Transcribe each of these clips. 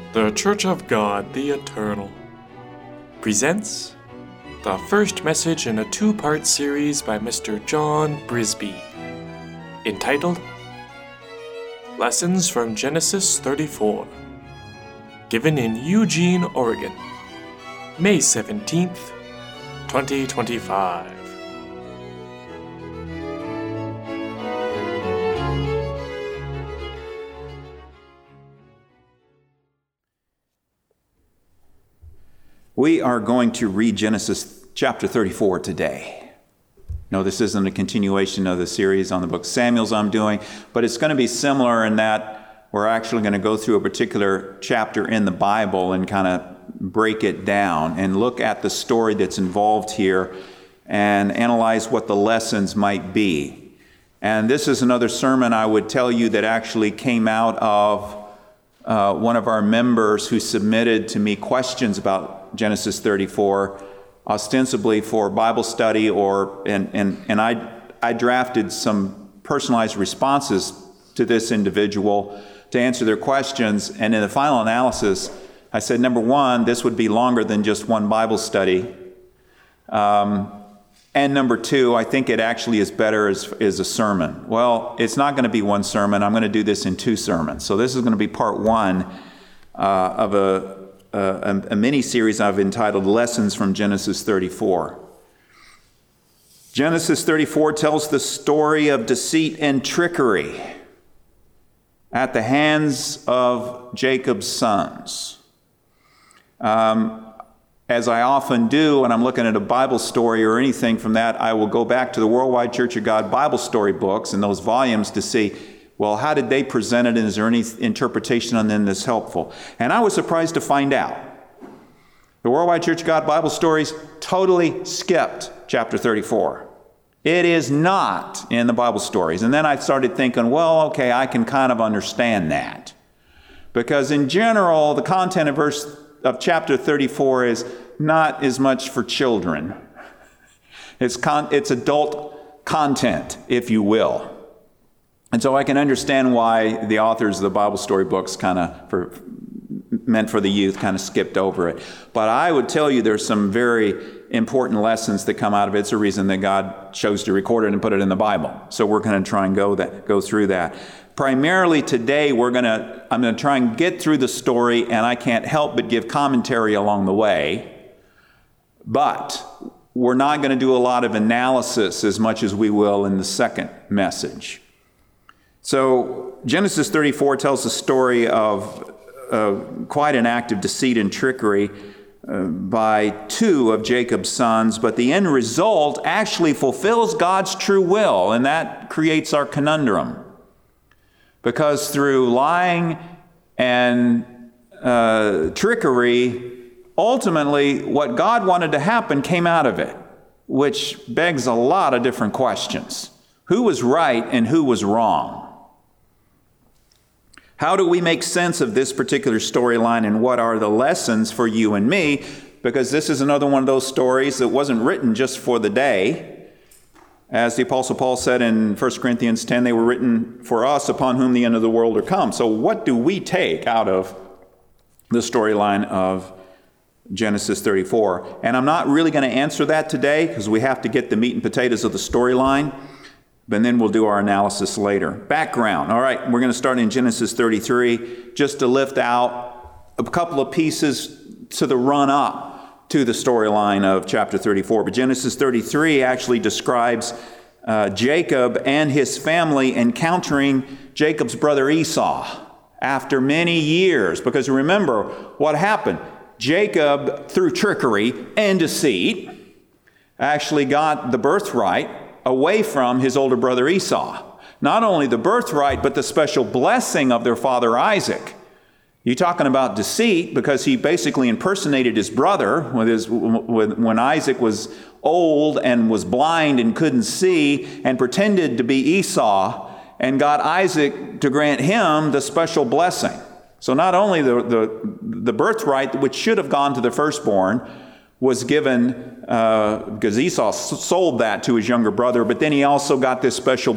The Church of God the Eternal presents the first message in a two-part series by Mr. John Brisby, entitled Lessons from Genesis 34, given in Eugene, Oregon, May 17th, 2025. We are going to read Genesis chapter 34 today. No, this isn't a continuation of the series on the book Samuel's I'm doing, but it's going to be similar in that we're actually going to go through a particular chapter in the Bible and kind of break it down and look at the story that's involved here and analyze what the lessons might be. And this is another sermon I would tell you that actually came out of one of our members who submitted to me questions about Genesis 34, ostensibly for Bible study, and I drafted some personalized responses to this individual to answer their questions. And in the final analysis, I said, number one, this would be longer than just one Bible study. And number two, I think it actually is better as a sermon. Well, it's not going to be one sermon. I'm going to do this in two sermons. So this is going to be part one of a mini-series I've entitled Lessons from Genesis 34. Genesis 34 tells the story of deceit and trickery at the hands of Jacob's sons. As I often do when I'm looking at a Bible story or anything from that, I will go back to the Worldwide Church of God Bible story books and those volumes to see, well, how did they present it, and is there any interpretation on them that's helpful? And I was surprised to find out the Worldwide Church of God Bible stories totally skipped chapter 34. It is not in the Bible stories. And then I started thinking, well, okay, I can kind of understand that. Because in general, the content of chapter 34 is not as much for children. It's adult content, if you will. And so I can understand why the authors of the Bible story books meant for the youth kind of skipped over it. But I would tell you there's some very important lessons that come out of it. It's a reason that God chose to record it and put it in the Bible. So we're going to try and go through that. Primarily today, I'm going to try and get through the story, and I can't help but give commentary along the way. But we're not going to do a lot of analysis as much as we will in the second message. So Genesis 34 tells the story of quite an act of deceit and trickery by two of Jacob's sons, but the end result actually fulfills God's true will, and that creates our conundrum. Because through lying and trickery, ultimately what God wanted to happen came out of it, which begs a lot of different questions. Who was right and who was wrong? How do we make sense of this particular storyline, and what are the lessons for you and me? Because this is another one of those stories that wasn't written just for the day. As the Apostle Paul said in 1 Corinthians 10, they were written for us upon whom the end of the world are come. So what do we take out of the storyline of Genesis 34? And I'm not really going to answer that today because we have to get the meat and potatoes of the storyline. But then we'll do our analysis later. Background. All right, we're going to start in Genesis 33 just to lift out a couple of pieces to the run-up to the storyline of chapter 34. But Genesis 33 actually describes Jacob and his family encountering Jacob's brother Esau after many years. Because remember what happened. Jacob, through trickery and deceit, actually got the birthright away from his older brother Esau. Not only the birthright, but the special blessing of their father Isaac. You're talking about deceit, because he basically impersonated his brother when Isaac was old and was blind and couldn't see, and pretended to be Esau, and got Isaac to grant him the special blessing. So not only the birthright, which should have gone to the firstborn, was given because Esau sold that to his younger brother, but then he also got this special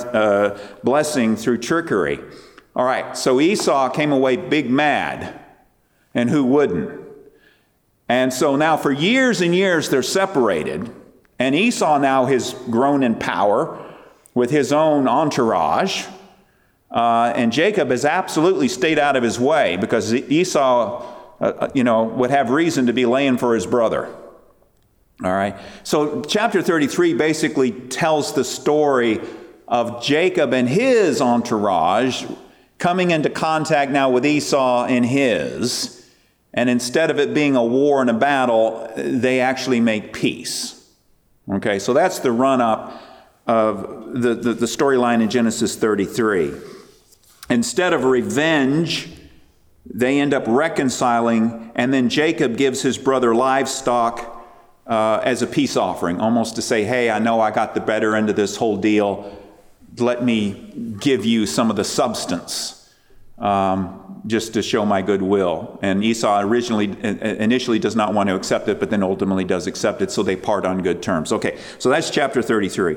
blessing through trickery. All right, so Esau came away big mad And who wouldn't? And so now for years and years they're separated. And Esau now has grown in power with his own entourage. And Jacob has absolutely stayed out of his way because Esau, would have reason to be laying for his brother. All right. So chapter 33 basically tells the story of Jacob and his entourage coming into contact now with Esau and his. And instead of it being a war and a battle, they actually make peace. Okay, so that's the run-up of the storyline in Genesis 33. Instead of revenge, they end up reconciling, and then Jacob gives his brother livestock as a peace offering, almost to say, hey, I know I got the better end of this whole deal. Let me give you some of the substance just to show my goodwill. And Esau initially does not want to accept it, but then ultimately does accept it, so they part on good terms. Okay, so that's chapter 33.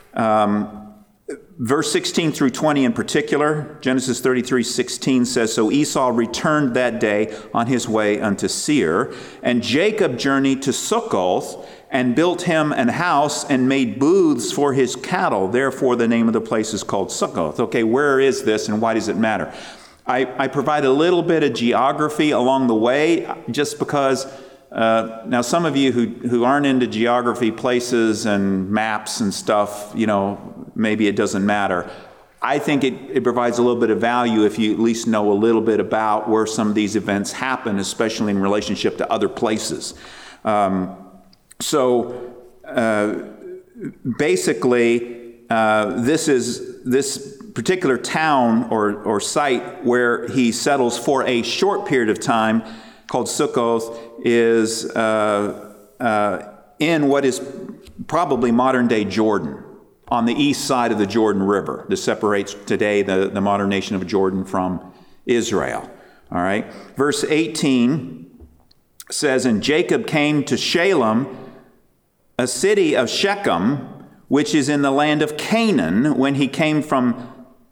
Verse 16 through 20 in particular, Genesis 33:16 says, So Esau returned that day on his way unto Seir, and Jacob journeyed to Succoth, and built him an house, and made booths for his cattle. Therefore the name of the place is called Succoth. Okay, where is this, and why does it matter? I provide a little bit of geography along the way, just because now some of you who aren't into geography, places and maps and stuff, maybe it doesn't matter. I think it provides a little bit of value if you at least know a little bit about where some of these events happen, especially in relationship to other places. Basically, this particular town or site where he settles for a short period of time, called Succoth, is in what is probably modern-day Jordan, on the east side of the Jordan River. This separates today the modern nation of Jordan from Israel. All right. Verse 18 says, And Jacob came to Shalem, a city of Shechem, which is in the land of Canaan, when he came from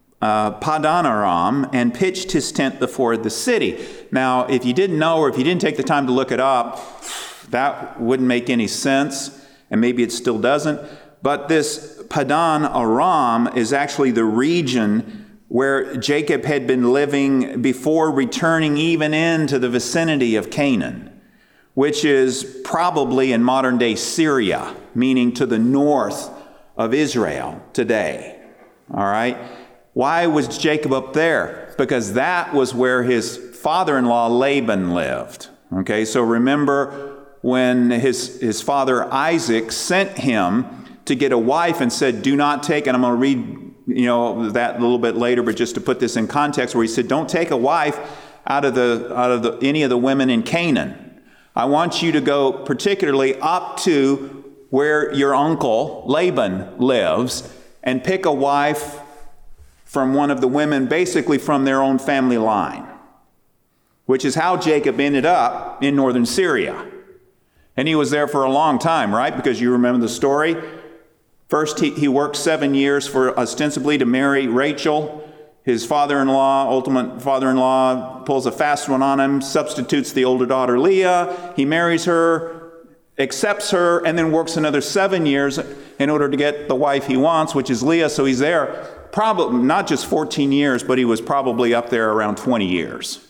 Padan Aram, and pitched his tent before the city. Now, if you didn't know, or if you didn't take the time to look it up, that wouldn't make any sense, and maybe it still doesn't. But this Padan Aram is actually the region where Jacob had been living before returning even into the vicinity of Canaan, which is probably in modern-day Syria, meaning to the north of Israel today. All right? Why was Jacob up there? Because that was where his father-in-law Laban lived. Okay, so remember when his father Isaac sent him to get a wife and said, do not take, and I'm going to read that a little bit later, but just to put this in context, where he said, don't take a wife out of any of the women in Canaan. I want you to go particularly up to where your uncle Laban lives and pick a wife from one of the women, basically from their own family line, which is how Jacob ended up in northern Syria. And he was there for a long time, right? Because you remember the story. First, he worked 7 years for ostensibly to marry Rachel. His ultimate father-in-law, pulls a fast one on him, substitutes the older daughter Leah. He marries her, accepts her, and then works another 7 years in order to get the wife he wants, which is Leah. So he's there probably not just 14 years, but he was probably up there around 20 years.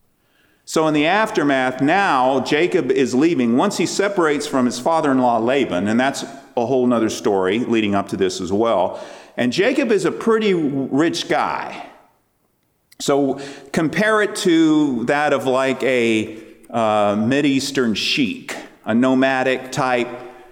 So in the aftermath, now Jacob is leaving. Once he separates from his father-in-law Laban, and that's a whole nother story leading up to this as well. And Jacob is a pretty rich guy. So compare it to that of like a Mideastern sheik, a nomadic type,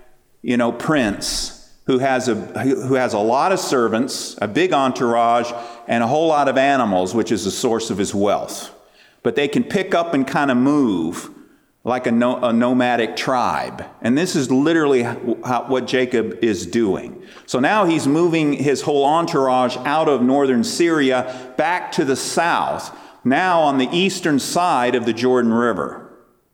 prince who has a lot of servants, a big entourage, and a whole lot of animals, which is the source of his wealth. But they can pick up and kind of move like a nomadic tribe. And this is literally what Jacob is doing. So now he's moving his whole entourage out of northern Syria back to the south, now on the eastern side of the Jordan River.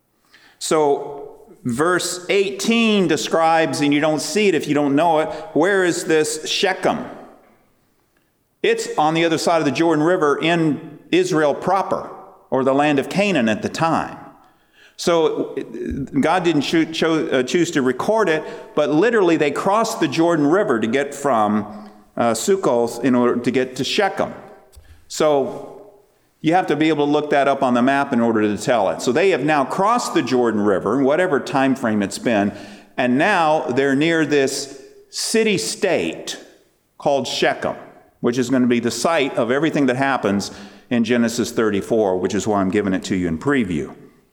So verse 18 describes, and you don't see it if you don't know it, where is this Shechem? It's on the other side of the Jordan River in Israel proper, or the land of Canaan at the time. So God didn't choose to record it, but literally they crossed the Jordan River to get from Sukkoth in order to get to Shechem. So you have to be able to look that up on the map in order to tell it. So they have now crossed the Jordan River, whatever time frame it's been, and now they're near this city-state called Shechem, which is going to be the site of everything that happens in Genesis 34, which is why I'm giving it to you in preview.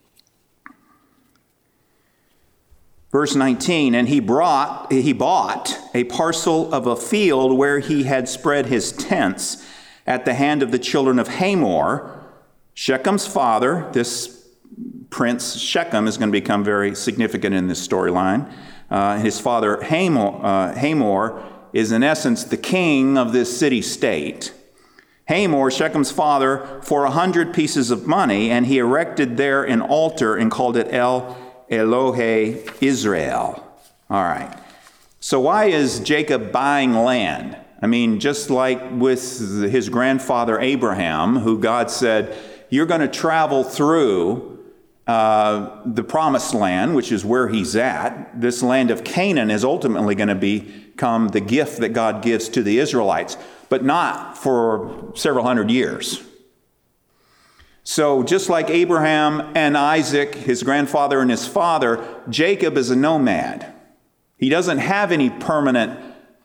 Verse 19, and he bought a parcel of a field where he had spread his tents at the hand of the children of Hamor, Shechem's father. This prince Shechem is going to become very significant in this storyline. His father Hamor is in essence the king of this city-state. Hamor, Shechem's father, for 100 pieces of money, and he erected there an altar and called it El Elohe Israel. All right. So why is Jacob buying land? I mean, just like with his grandfather Abraham, who God said, you're going to travel through the promised land, which is where he's at. This land of Canaan is ultimately going to become the gift that God gives to the Israelites, but not for several hundred years. So just like Abraham and Isaac, his grandfather and his father, Jacob is a nomad. He doesn't have any permanent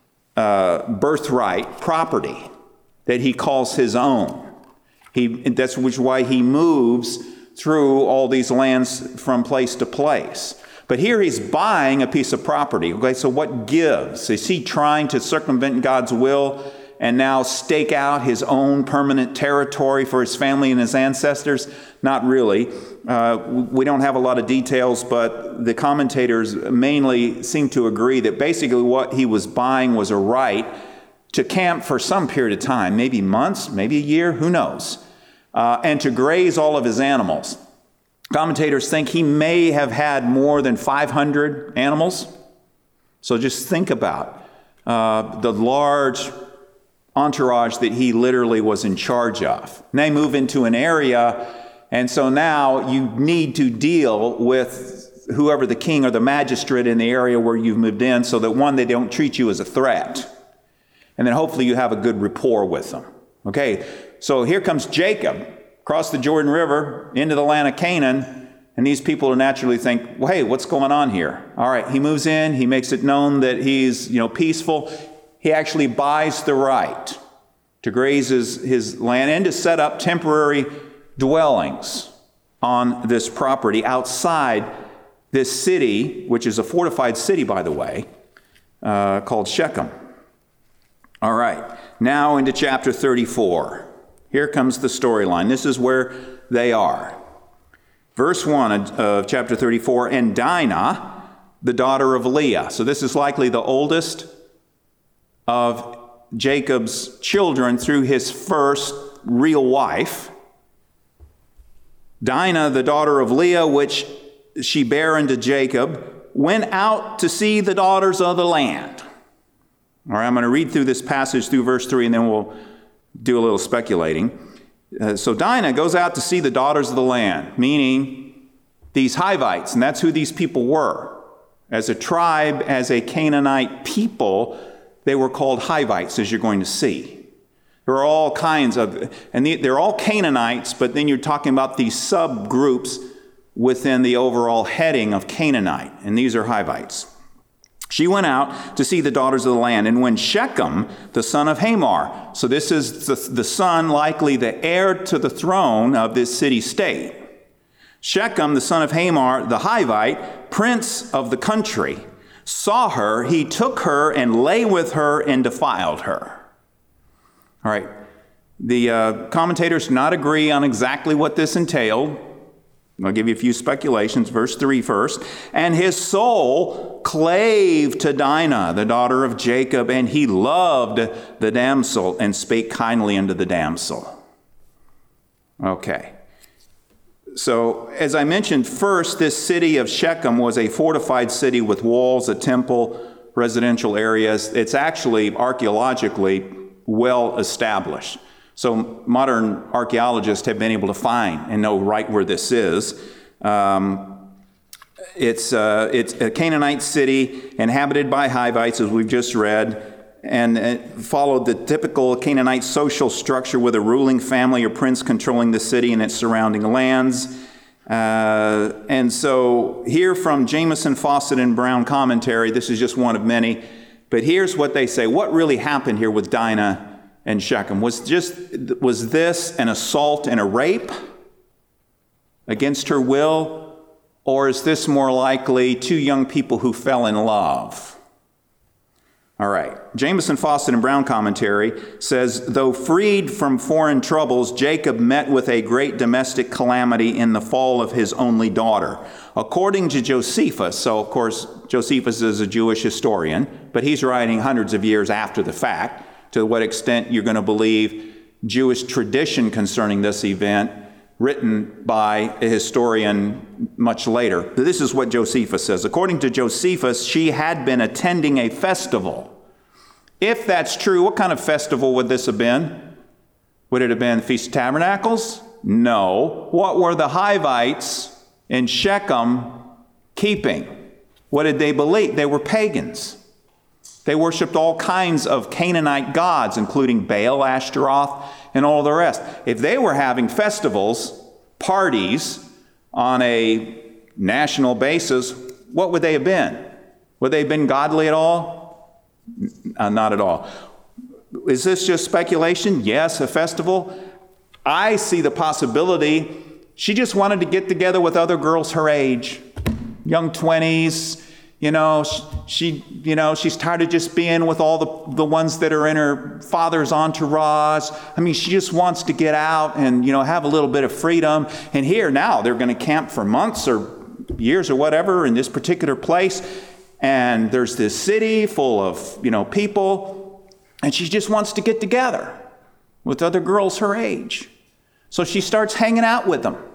birthright property that he calls his own. That's why he moves through all these lands from place to place. But here he's buying a piece of property. Okay, so what gives? Is he trying to circumvent God's will and now stake out his own permanent territory for his family and his ancestors? Not really. We don't have a lot of details, but the commentators mainly seem to agree that basically what he was buying was a right to camp for some period of time, maybe months, maybe a year, who knows, and to graze all of his animals. Commentators think he may have had more than 500 animals. So just think about the large entourage that he literally was in charge of. And they move into an area, and so now you need to deal with whoever the king or the magistrate in the area where you've moved in, so that one, they don't treat you as a threat. And then hopefully you have a good rapport with them. Okay, so here comes Jacob, across the Jordan River, into the land of Canaan, and these people will naturally think, well, hey, what's going on here? All right, he moves in, he makes it known that he's, peaceful. He actually buys the right to graze his land and to set up temporary dwellings on this property outside this city, which is a fortified city, by the way, called Shechem. All right, now into chapter 34. Here comes the storyline. This is where they are. Verse 1 of chapter 34, and Dinah, the daughter of Leah. So this is likely the oldest of Jacob's children through his first real wife. Dinah, the daughter of Leah, which she bare unto Jacob, went out to see the daughters of the land. All right, I'm going to read through this passage through verse 3, and then we'll do a little speculating. So Dinah goes out to see the daughters of the land, meaning these Hivites, and that's who these people were. As a tribe, as a Canaanite people, they were called Hivites, as you're going to see. There are all kinds of, and they're all Canaanites, but then you're talking about these subgroups within the overall heading of Canaanite, and these are Hivites. She went out to see the daughters of the land, and when Shechem, the son of Hamor, so this is the son, likely the heir to the throne of this city-state. Shechem, the son of Hamor, the Hivite, prince of the country, saw her, he took her and lay with her and defiled her. All right, the commentators do not agree on exactly what this entailed. I'll give you a few speculations. Verse 3 first. And his soul clave to Dinah, the daughter of Jacob, and he loved the damsel and spake kindly unto the damsel. Okay. So, as I mentioned, first, this city of Shechem was a fortified city with walls, a temple, residential areas. It's actually archaeologically well established. So modern archaeologists have been able to find and know right where this is. It's a Canaanite city inhabited by Hivites, as we've just read, and it followed the typical Canaanite social structure with a ruling family or prince controlling the city and its surrounding lands. And so here from Jamieson, Fawcett, and Brown commentary, this is just one of many, but here's what they say. What really happened here with Dinah and Shechem? Was this an assault and a rape against her will? Or is this more likely two young people who fell in love? All right. Jamieson, Fawcett, and Brown commentary says, though freed from foreign troubles, Jacob met with a great domestic calamity in the fall of his only daughter. According to Josephus, so of course Josephus is a Jewish historian, but he's writing hundreds of years after the fact. To what extent you're going to believe Jewish tradition concerning this event, written by a historian much later. This is what Josephus says. According to Josephus, she had been attending a festival. If that's true, what kind of festival would this have been? Would it have been Feast of Tabernacles? No. What were the Hivites in Shechem keeping? What did they believe? They were pagans. They worshipped all kinds of Canaanite gods, including Baal, Ashtaroth, and all the rest. If they were having festivals, parties, on a national basis, what would they have been? Would they have been godly at all? Not at all. Is this just speculation? Yes, a festival. I see the possibility she just wanted to get together with other girls her age, young 20s. She's tired of just being with all the ones that are in her father's entourage. I mean, she just wants to get out and, have a little bit of freedom. And here now they're going to camp for months or years or whatever in this particular place. And there's this city full of, people. And she just wants to get together with other girls her age. So she starts hanging out with them.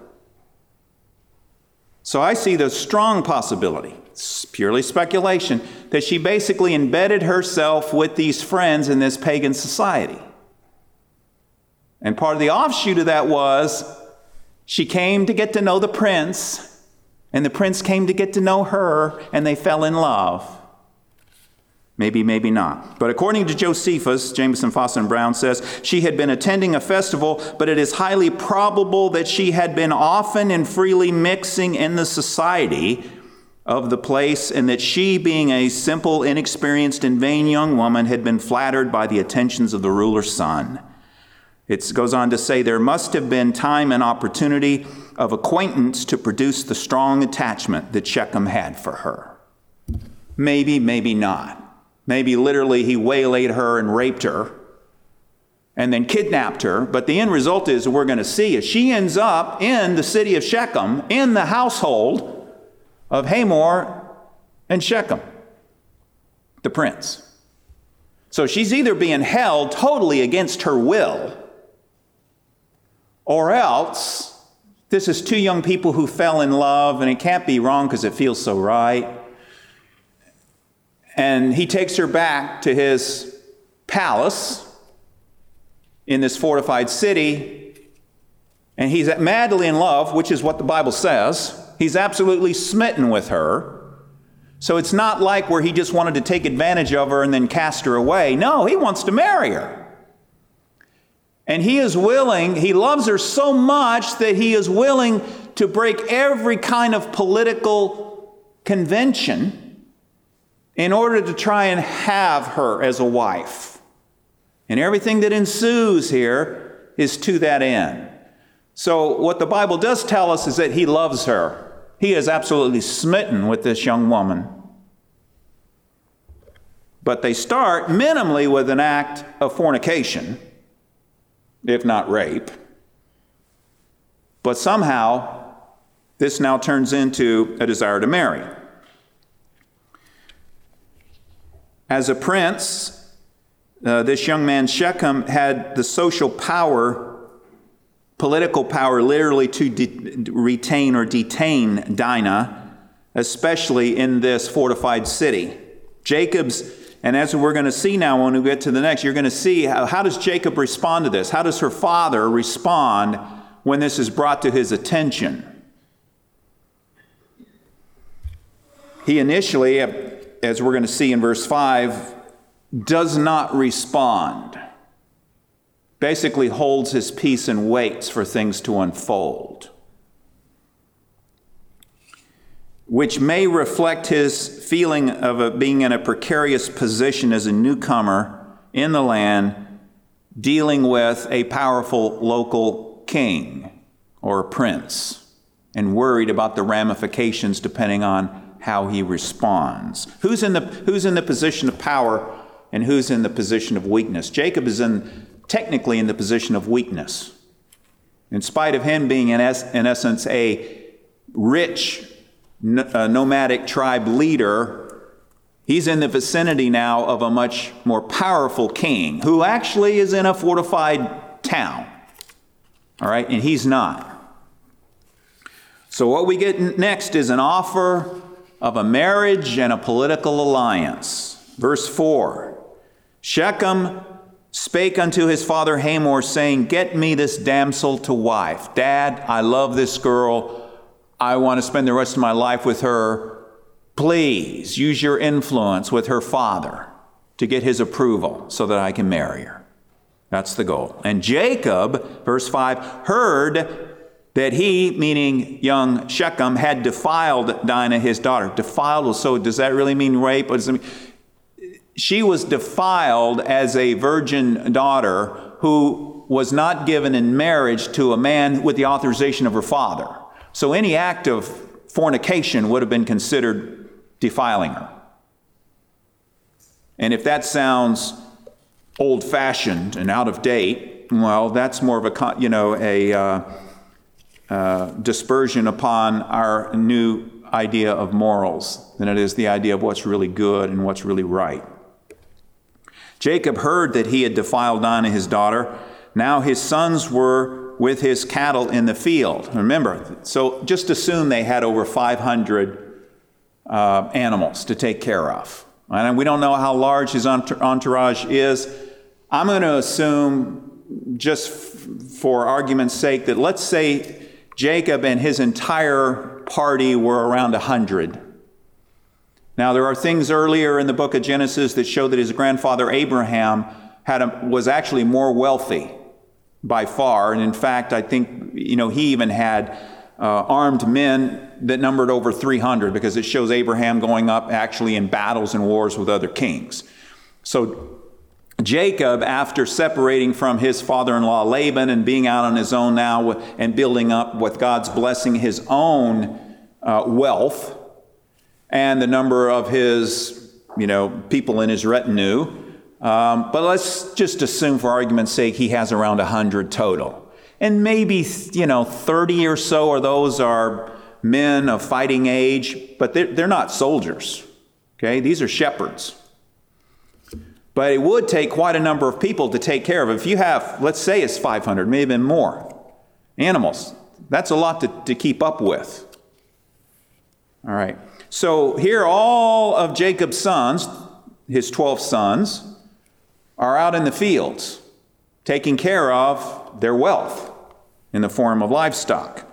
So I see the strong possibility, it's purely speculation, that she basically embedded herself with these friends in this pagan society. And part of the offshoot of that was she came to get to know the prince, and the prince came to get to know her, and they fell in love. Maybe, maybe not. But according to Josephus, Jamieson, Fawcett, and Brown says, she had been attending a festival, but it is highly probable that she had been often and freely mixing in the society of the place, and that she, being a simple, inexperienced, and vain young woman, had been flattered by the attentions of the ruler's son. It goes on to say there must have been time and opportunity of acquaintance to produce the strong attachment that Shechem had for her. Maybe, maybe not. Maybe literally he waylaid her and raped her and then kidnapped her. But the end result is, we're going to see, is she ends up in the city of Shechem, in the household of Hamor and Shechem, the prince. So she's either being held totally against her will, or else this is two young people who fell in love, and it can't be wrong because it feels so right. And he takes her back to his palace in this fortified city, and he's madly in love, which is what the Bible says. He's absolutely smitten with her. So it's not like where he just wanted to take advantage of her and then cast her away. No, he wants to marry her. And he is willing, he loves her so much that he is willing to break every kind of political convention in order to try and have her as a wife. And everything that ensues here is to that end. So what the Bible does tell us is that he loves her. He is absolutely smitten with this young woman. But they start minimally with an act of fornication, if not rape. But somehow, this now turns into a desire to marry. As a prince, this young man Shechem had the social power, political power, literally to retain or detain Dinah, especially in this fortified city. Jacob's And as we're going to see now when we get to the next, you're going to see how does Jacob respond to this? How does her father respond when this is brought to his attention? He initially, as we're going to see in verse 5, does not respond. Basically holds his peace and waits for things to unfold, which may reflect his feeling of being in a precarious position as a newcomer in the land, dealing with a powerful local king or prince, and worried about the ramifications depending on how he responds. Who's in the position of power and who's in the position of weakness? Jacob is technically in the position of weakness. In spite of him being in essence a rich nomadic tribe leader, he's in the vicinity now of a much more powerful king who actually is in a fortified town. All right, and he's not. So what we get next is an offer of a marriage and a political alliance. Verse 4, Shechem spake unto his father Hamor, saying, Get me this damsel to wife. Dad, I love this girl. I want to spend the rest of my life with her. Please use your influence with her father to get his approval so that I can marry her. That's the goal. And Jacob, verse 5, heard that he, meaning young Shechem, had defiled Dinah, his daughter. Defiled, so does that really mean rape? What does it mean? She was defiled as a virgin daughter who was not given in marriage to a man with the authorization of her father. So any act of fornication would have been considered defiling her. And if that sounds old-fashioned and out of date, well, that's more of a dispersion upon our new idea of morals than it is the idea of what's really good and what's really right. Jacob heard that he had defiled Dinah, his daughter. Now his sons were with his cattle in the field. Remember, so just assume they had over 500 animals to take care of. And we don't know how large his entourage is. I'm going to assume, just for argument's sake, that let's say Jacob and his entire party were around 100. Now, there are things earlier in the book of Genesis that show that his grandfather Abraham was actually more wealthy by far. And in fact, I think, he even had armed men that numbered over 300, because it shows Abraham going up actually in battles and wars with other kings. So Jacob, after separating from his father-in-law Laban and being out on his own now and building up with God's blessing his own wealth and the number of his, people in his retinue, but let's just assume for argument's sake he has around 100 total. And maybe, 30 or so of those are men of fighting age, but they're not soldiers, okay? These are shepherds. But it would take quite a number of people to take care of. If you have, let's say it's 500, maybe even more, animals, that's a lot to keep up with. All right. So here all of Jacob's sons, his 12 sons, are out in the fields taking care of their wealth in the form of livestock.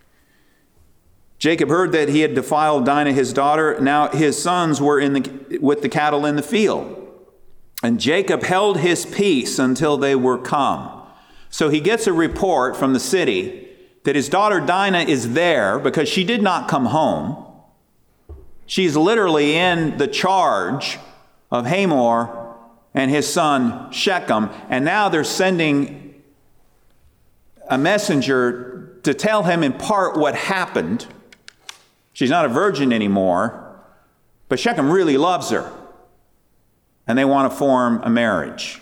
Jacob heard that he had defiled Dinah, his daughter. Now his sons were with the cattle in the field. And Jacob held his peace until they were come. So he gets a report from the city that his daughter Dinah is there because she did not come home. She's literally in the charge of Hamor and his son Shechem. And now they're sending a messenger to tell him in part what happened. She's not a virgin anymore, but Shechem really loves her. And they want to form a marriage.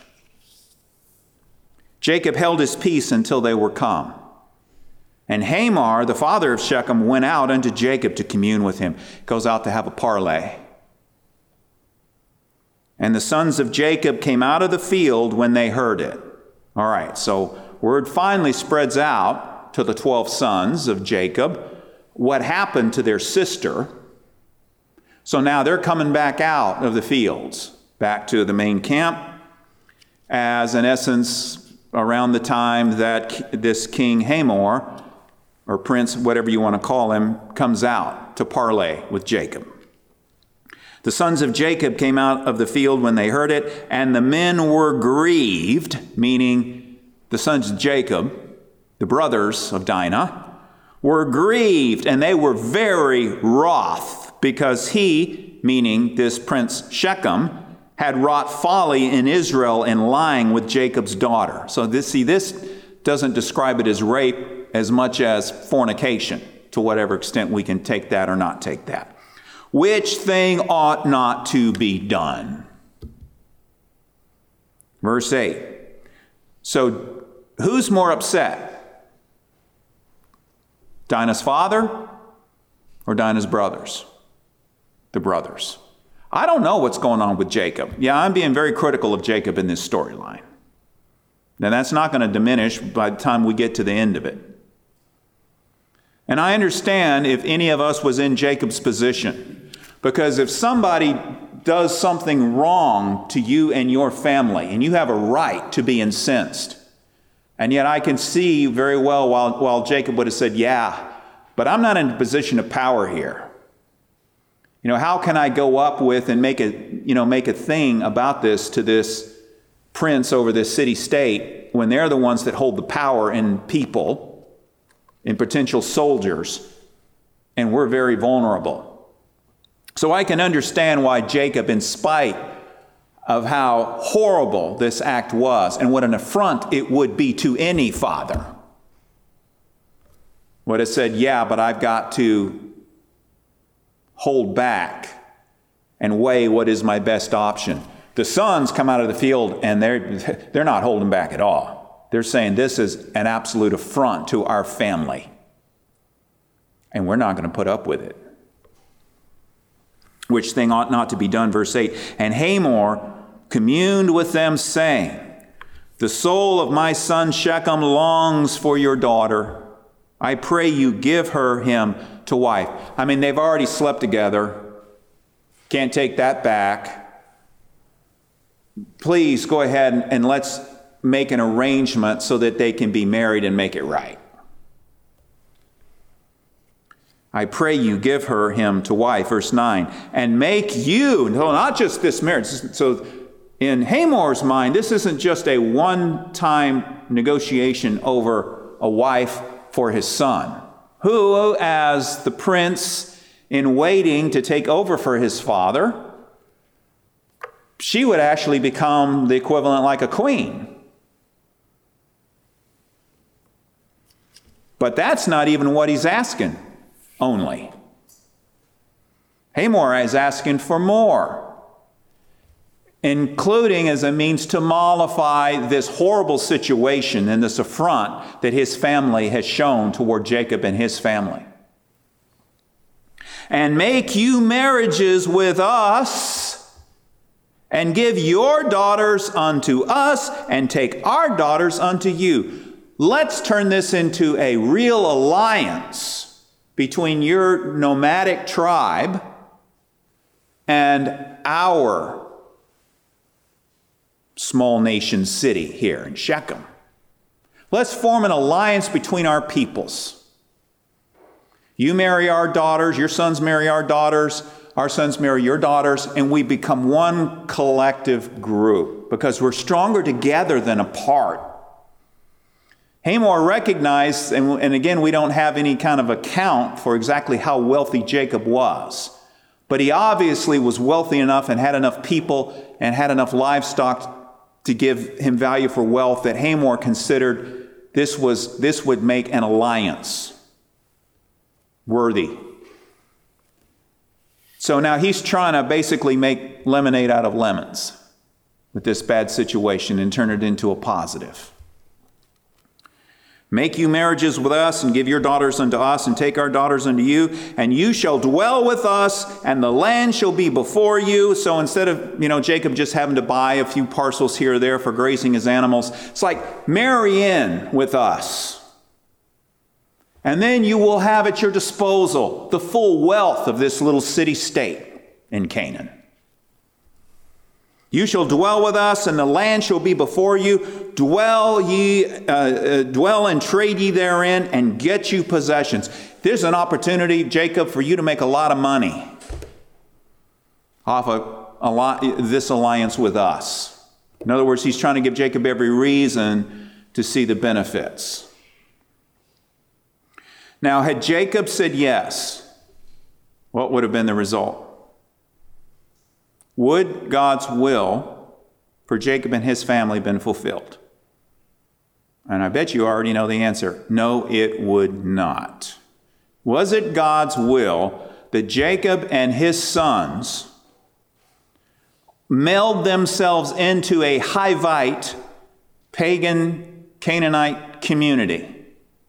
Jacob held his peace until they were come. And Hamor, the father of Shechem, went out unto Jacob to commune with him. Goes out to have a parley. And the sons of Jacob came out of the field when they heard it. All right, so word finally spreads out to the 12 sons of Jacob what happened to their sister. So now they're coming back out of the fields. back to the main camp, as in essence around the time that this King Hamor, or prince, whatever you want to call him, comes out to parley with Jacob. The sons of Jacob came out of the field when they heard it, and the men were grieved, meaning the sons of Jacob, the brothers of Dinah, were grieved, and they were very wroth, because he, meaning this Prince Shechem, had wrought folly in Israel in lying with Jacob's daughter. So this doesn't describe it as rape as much as fornication, to whatever extent we can take that or not take that. Which thing ought not to be done? Verse 8. So who's more upset? Dinah's father or Dinah's brothers? The brothers. I don't know what's going on with Jacob. Yeah, I'm being very critical of Jacob in this storyline. Now that's not going to diminish by the time we get to the end of it. And I understand if any of us was in Jacob's position. Because if somebody does something wrong to you and your family, and you have a right to be incensed, and yet I can see very well while Jacob would have said, yeah, but I'm not in a position of power here. How can I go up with and make a thing about this to this prince over this city-state when they're the ones that hold the power in people, in potential soldiers, and we're very vulnerable. So I can understand why Jacob, in spite of how horrible this act was and what an affront it would be to any father, would have said, yeah, but I've got to hold back and weigh what is my best option. The sons come out of the field and they're not holding back at all. They're saying this is an absolute affront to our family, and we're not going to put up with it. Which thing ought not to be done, verse 8. And Hamor communed with them, saying, the soul of my son Shechem longs for your daughter. I pray you give him to wife. I mean, they've already slept together. Can't take that back. Please go ahead and let's make an arrangement so that they can be married and make it right. I pray you give him to wife, verse 9, and make you, no, not just this marriage. So in Hamor's mind, this isn't just a one-time negotiation over a wife for his son, who, as the prince in waiting to take over for his father, she would actually become the equivalent like a queen. But that's not even what he's asking. Only. Hamor is asking for more, including as a means to mollify this horrible situation and this affront that his family has shown toward Jacob and his family. And make you marriages with us, and give your daughters unto us, and take our daughters unto you. Let's turn this into a real alliance between your nomadic tribe and our small nation city here in Shechem. Let's form an alliance between our peoples. You marry our daughters, your sons marry our daughters, our sons marry your daughters, and we become one collective group because we're stronger together than apart. Hamor recognized, and again, we don't have any kind of account for exactly how wealthy Jacob was, but he obviously was wealthy enough and had enough people and had enough livestock to give him value for wealth that Hamor considered this would make an alliance worthy. So now he's trying to basically make lemonade out of lemons with this bad situation and turn it into a positive. Make you marriages with us, and give your daughters unto us, and take our daughters unto you, and you shall dwell with us, and the land shall be before you. So instead of, Jacob just having to buy a few parcels here or there for grazing his animals, it's like, marry in with us. And then you will have at your disposal the full wealth of this little city-state in Canaan. You shall dwell with us, and the land shall be before you. Dwell and trade ye therein, and get you possessions. There's an opportunity, Jacob, for you to make a lot of money off this alliance with us. In other words, he's trying to give Jacob every reason to see the benefits. Now, had Jacob said yes, what would have been the result? Would God's will for Jacob and his family been fulfilled? And I bet you already know the answer. No, it would not. Was it God's will that Jacob and his sons meld themselves into a Hivite, pagan, Canaanite community?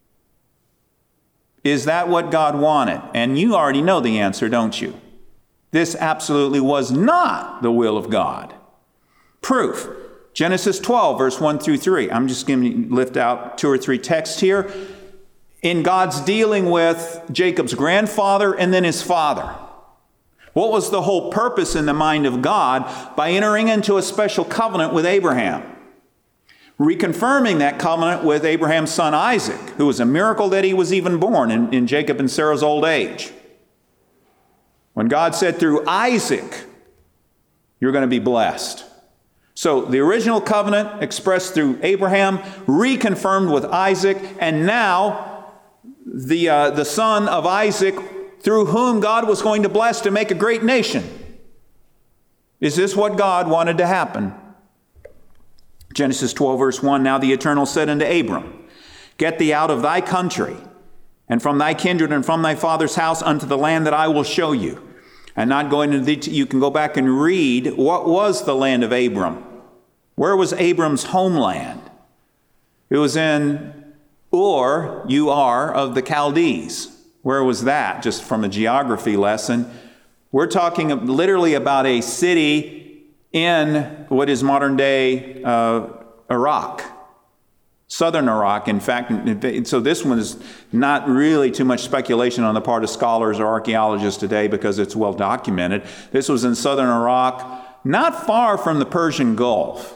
Is that what God wanted? And you already know the answer, don't you? This absolutely was not the will of God. Proof. Genesis 12, verse 1 through 3. I'm just going to lift out 2 or 3 texts here. In God's dealing with Jacob's grandfather and then his father. What was the whole purpose in the mind of God by entering into a special covenant with Abraham? Reconfirming that covenant with Abraham's son Isaac, who was a miracle that he was even born in Jacob and Sarah's old age. When God said through Isaac, you're going to be blessed. So the original covenant expressed through Abraham, reconfirmed with Isaac, and now the son of Isaac through whom God was going to bless to make a great nation. Is this what God wanted to happen? Genesis 12, verse 1, Now the Eternal said unto Abram, Get thee out of thy country, and from thy kindred and from thy father's house unto the land that I will show you. And not going into you can go back and read what was the land of Abram. Where was Abram's homeland? It was in Ur, U-R, of the Chaldees. Where was that? Just from a geography lesson. We're talking literally about a city in what is modern day Iraq. Southern Iraq, in fact. So this one is not really too much speculation on the part of scholars or archaeologists today because it's well documented. This was in southern Iraq, not far from the Persian Gulf.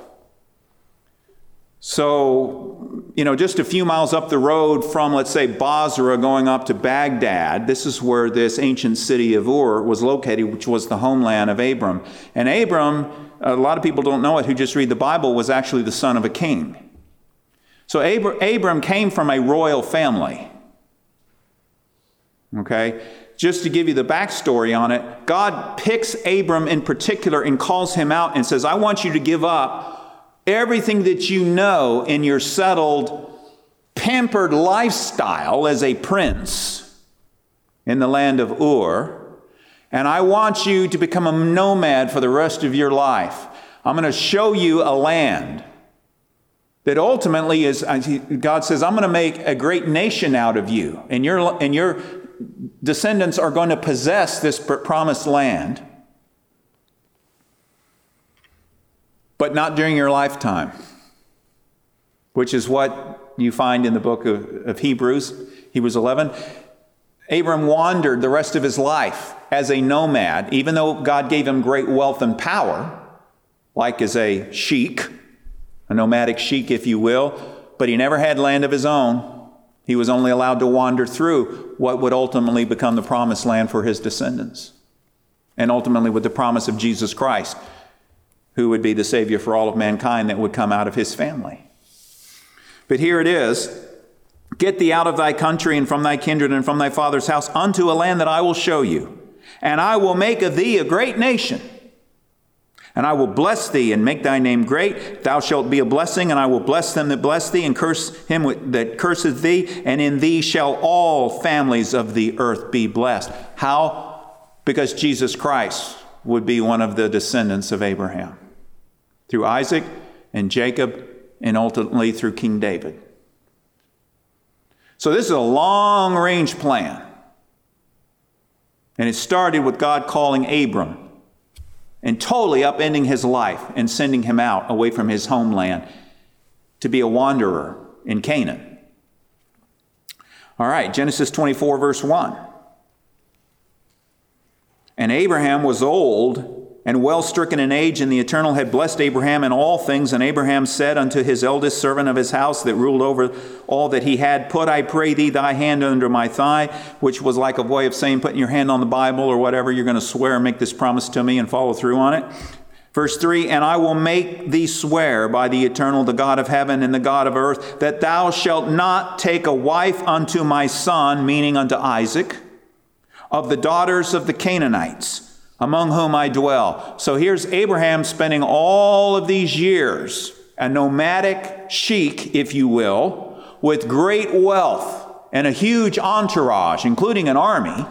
So, just a few miles up the road from, let's say, Basra going up to Baghdad, this is where this ancient city of Ur was located, which was the homeland of Abram. And Abram, a lot of people don't know it who just read the Bible, was actually the son of a king. So Abram came from a royal family. Okay? Just to give you the backstory on it, God picks Abram in particular and calls him out and says, I want you to give up everything that you know in your settled, pampered lifestyle as a prince in the land of Ur, and I want you to become a nomad for the rest of your life. I'm going to show you a land that ultimately is, God says, I'm going to make a great nation out of you, and your descendants are going to possess this promised land, but not during your lifetime, which is what you find in the book of Hebrews 11. Abram wandered the rest of his life as a nomad, even though God gave him great wealth and power, like as a sheik, a nomadic sheik, if you will, but he never had land of his own. He was only allowed to wander through what would ultimately become the promised land for his descendants, and ultimately with the promise of Jesus Christ, who would be the Savior for all of mankind that would come out of his family. But here it is, Get thee out of thy country and from thy kindred and from thy father's house unto a land that I will show you, and I will make of thee a great nation. And I will bless thee and make thy name great. Thou shalt be a blessing, and I will bless them that bless thee, and curse him that curseth thee. And in thee shall all families of the earth be blessed. How? Because Jesus Christ would be one of the descendants of Abraham, through Isaac and Jacob, and ultimately through King David. So this is a long-range plan. And it started with God calling Abram and totally upending his life and sending him out away from his homeland to be a wanderer in Canaan. All right, Genesis 24, verse 1. And Abraham was old and well stricken in age, and the Eternal had blessed Abraham in all things. And Abraham said unto his eldest servant of his house that ruled over all that he had, Put, I pray thee, thy hand under my thigh, which was like a way of saying, putting your hand on the Bible or whatever. You're going to swear and make this promise to me and follow through on it. Verse 3, And I will make thee swear by the Eternal, the God of heaven and the God of earth, that thou shalt not take a wife unto my son, meaning unto Isaac, of the daughters of the Canaanites, among whom I dwell. So here's Abraham spending all of these years, a nomadic sheik, if you will, with great wealth and a huge entourage, including an army.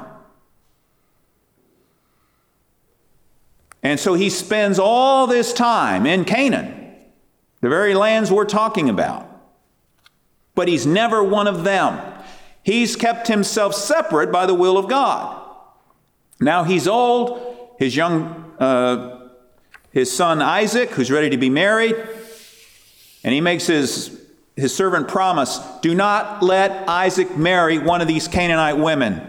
And so he spends all this time in Canaan, the very lands we're talking about. But he's never one of them. He's kept himself separate by the will of God. Now he's old. His son Isaac, who's ready to be married, and he makes his servant promise, do not let Isaac marry one of these Canaanite women.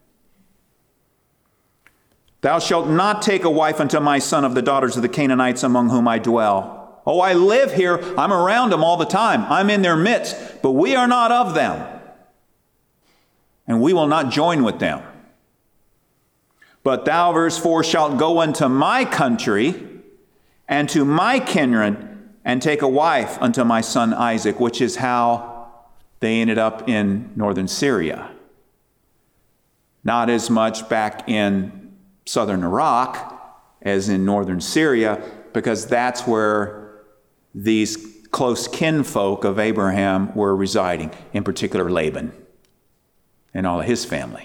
Thou shalt not take a wife unto my son of the daughters of the Canaanites among whom I dwell. Oh, I live here. I'm around them all the time. I'm in their midst, but we are not of them, and we will not join with them. But thou, verse 4, shalt go unto my country and to my kindred and take a wife unto my son Isaac, which is how they ended up in northern Syria. Not as much back in southern Iraq as in northern Syria, because that's where these close kinfolk of Abraham were residing, in particular Laban and all of his family.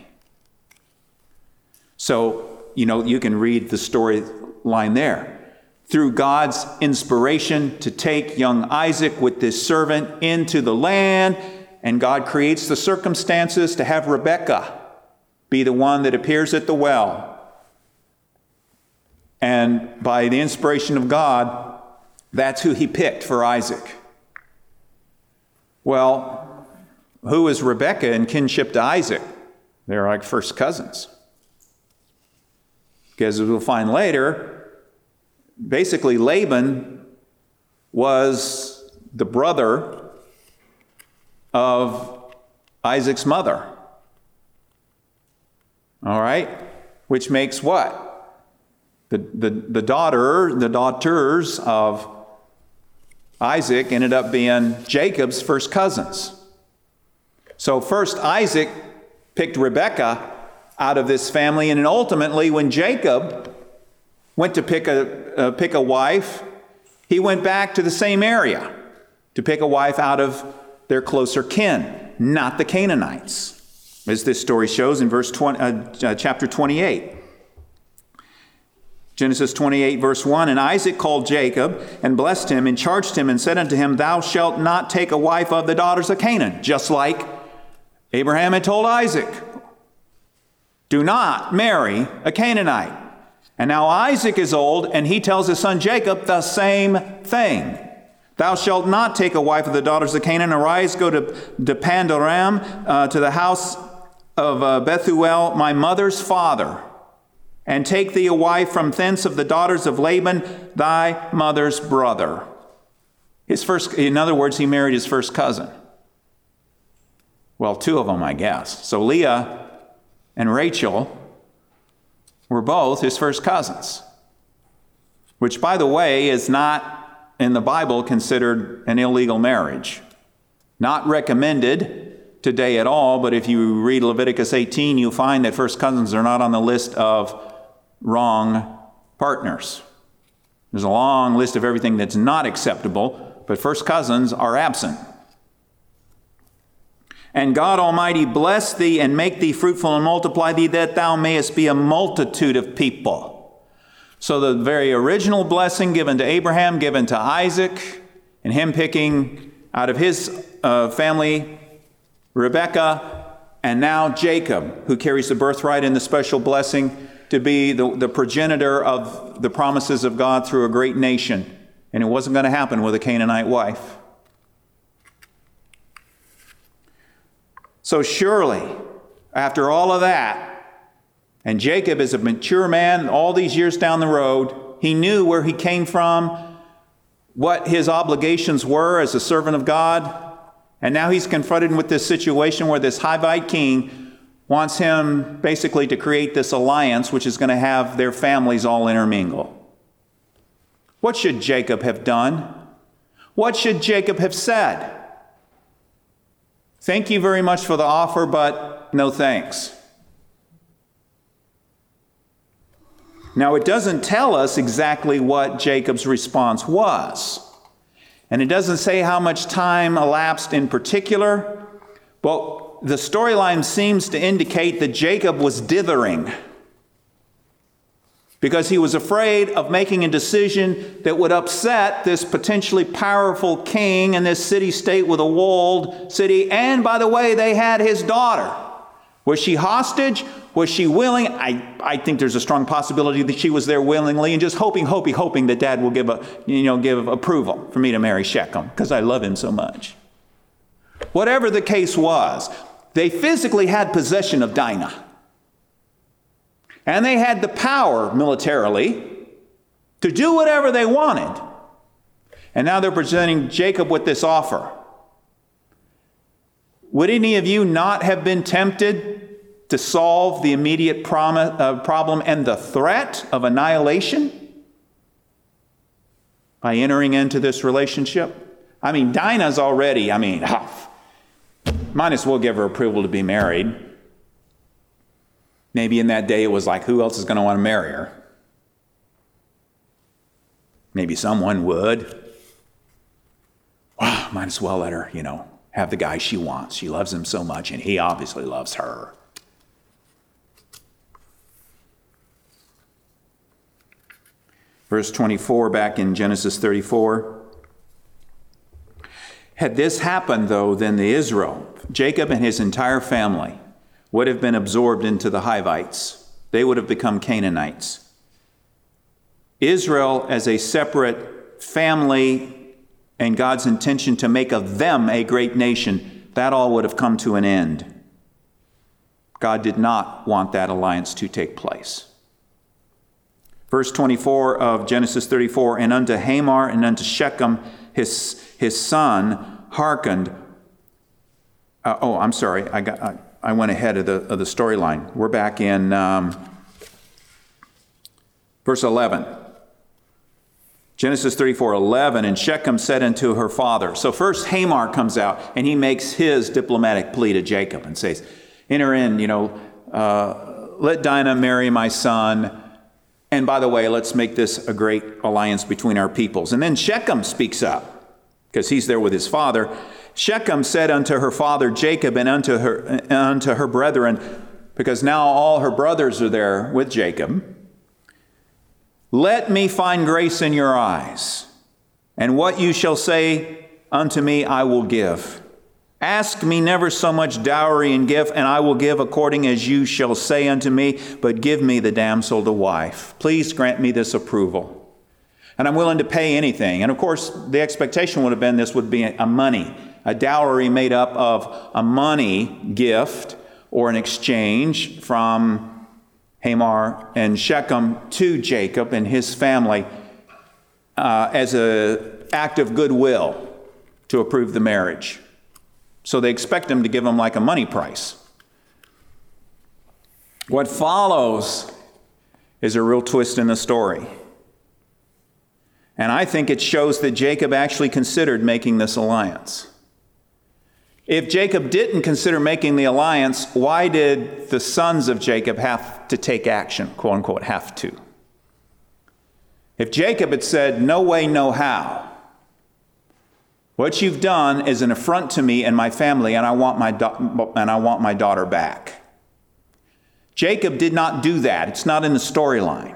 So, you can read the storyline there. Through God's inspiration to take young Isaac with this servant into the land, and God creates the circumstances to have Rebekah be the one that appears at the well. And by the inspiration of God, that's who he picked for Isaac. Well, who is Rebekah in kinship to Isaac? They're like first cousins. Because as we'll find later, basically Laban was the brother of Isaac's mother. All right? Which makes what? The daughters of Isaac ended up being Jacob's first cousins. So first Isaac picked Rebekah out of this family, and then ultimately when Jacob went to pick a wife, he went back to the same area to pick a wife out of their closer kin, not the Canaanites, as this story shows in chapter 28. Genesis 28, verse 1, And Isaac called Jacob and blessed him and charged him and said unto him, Thou shalt not take a wife of the daughters of Canaan, just like Abraham had told Isaac. Do not marry a Canaanite. And now Isaac is old, and he tells his son Jacob the same thing. Thou shalt not take a wife of the daughters of Canaan. Arise, go to Padan-aram, to the house of Bethuel, my mother's father, and take thee a wife from thence of the daughters of Laban, thy mother's brother. In other words, he married his first cousin. Well, two of them, I guess. So Leah and Rachel were both his first cousins, which, by the way, is not in the Bible considered an illegal marriage. Not recommended today at all, but if you read Leviticus 18, you'll find that first cousins are not on the list of wrong partners. There's a long list of everything that's not acceptable, but first cousins are absent. And God Almighty bless thee and make thee fruitful and multiply thee, that thou mayest be a multitude of people. So the very original blessing given to Abraham, given to Isaac, and him picking out of his family Rebekah, and now Jacob, who carries the birthright and the special blessing to be the progenitor of the promises of God through a great nation. And it wasn't going to happen with a Canaanite wife. So surely, after all of that, and Jacob is a mature man all these years down the road, he knew where he came from, what his obligations were as a servant of God. And now he's confronted with this situation where this Hivite king wants him basically to create this alliance which is going to have their families all intermingle. What should Jacob have done? What should Jacob have said? Thank you very much for the offer, but no thanks. Now, it doesn't tell us exactly what Jacob's response was. And it doesn't say how much time elapsed in particular, but the storyline seems to indicate that Jacob was dithering because he was afraid of making a decision that would upset this potentially powerful king in this city-state with a walled city. And by the way, they had his daughter. Was she hostage? Was she willing? I think there's a strong possibility that she was there willingly and just hoping that Dad will give approval for me to marry Shechem because I love him so much. Whatever the case was, they physically had possession of Dinah. And they had the power militarily to do whatever they wanted. And now they're presenting Jacob with this offer. Would any of you not have been tempted to solve the immediate problem and the threat of annihilation by entering into this relationship? I mean, Dinah's already, might as well give her approval to be married. Maybe in that day it was like, who else is going to want to marry her? Maybe someone would. Well, might as well let her, have the guy she wants. She loves him so much, and he obviously loves her. Verse 24, back in Genesis 34. Had this happened, though, then Jacob and his entire family would have been absorbed into the Hivites. They would have become Canaanites. Israel as a separate family and God's intention to make of them a great nation, that all would have come to an end. God did not want that alliance to take place. Verse 24 of Genesis 34, and unto Hamor and unto Shechem, his son, hearkened. I went ahead of the storyline. We're back in verse 11. Genesis 34:11, and Shechem said unto her father. So first Hamor comes out and he makes his diplomatic plea to Jacob and says, enter in, let Dinah marry my son. And by the way, let's make this a great alliance between our peoples. And then Shechem speaks up because he's there with his father. Shechem said unto her father Jacob and unto her brethren, because now all her brothers are there with Jacob, let me find grace in your eyes, and what you shall say unto me I will give. Ask me never so much dowry and gift, and I will give according as you shall say unto me, but give me the damsel to wife. Please grant me this approval. And I'm willing to pay anything. And of course, the expectation would have been this would be a dowry made up of a money gift or an exchange from Hamor and Shechem to Jacob and his family as an act of goodwill to approve the marriage. So they expect him to give them like a money price. What follows is a real twist in the story. And I think it shows that Jacob actually considered making this alliance. If Jacob didn't consider making the alliance, why did the sons of Jacob have to take action, quote unquote, have to? If Jacob had said, no way, no how, what you've done is an affront to me and my family, and I want my daughter back. Jacob did not do that. It's not in the storyline.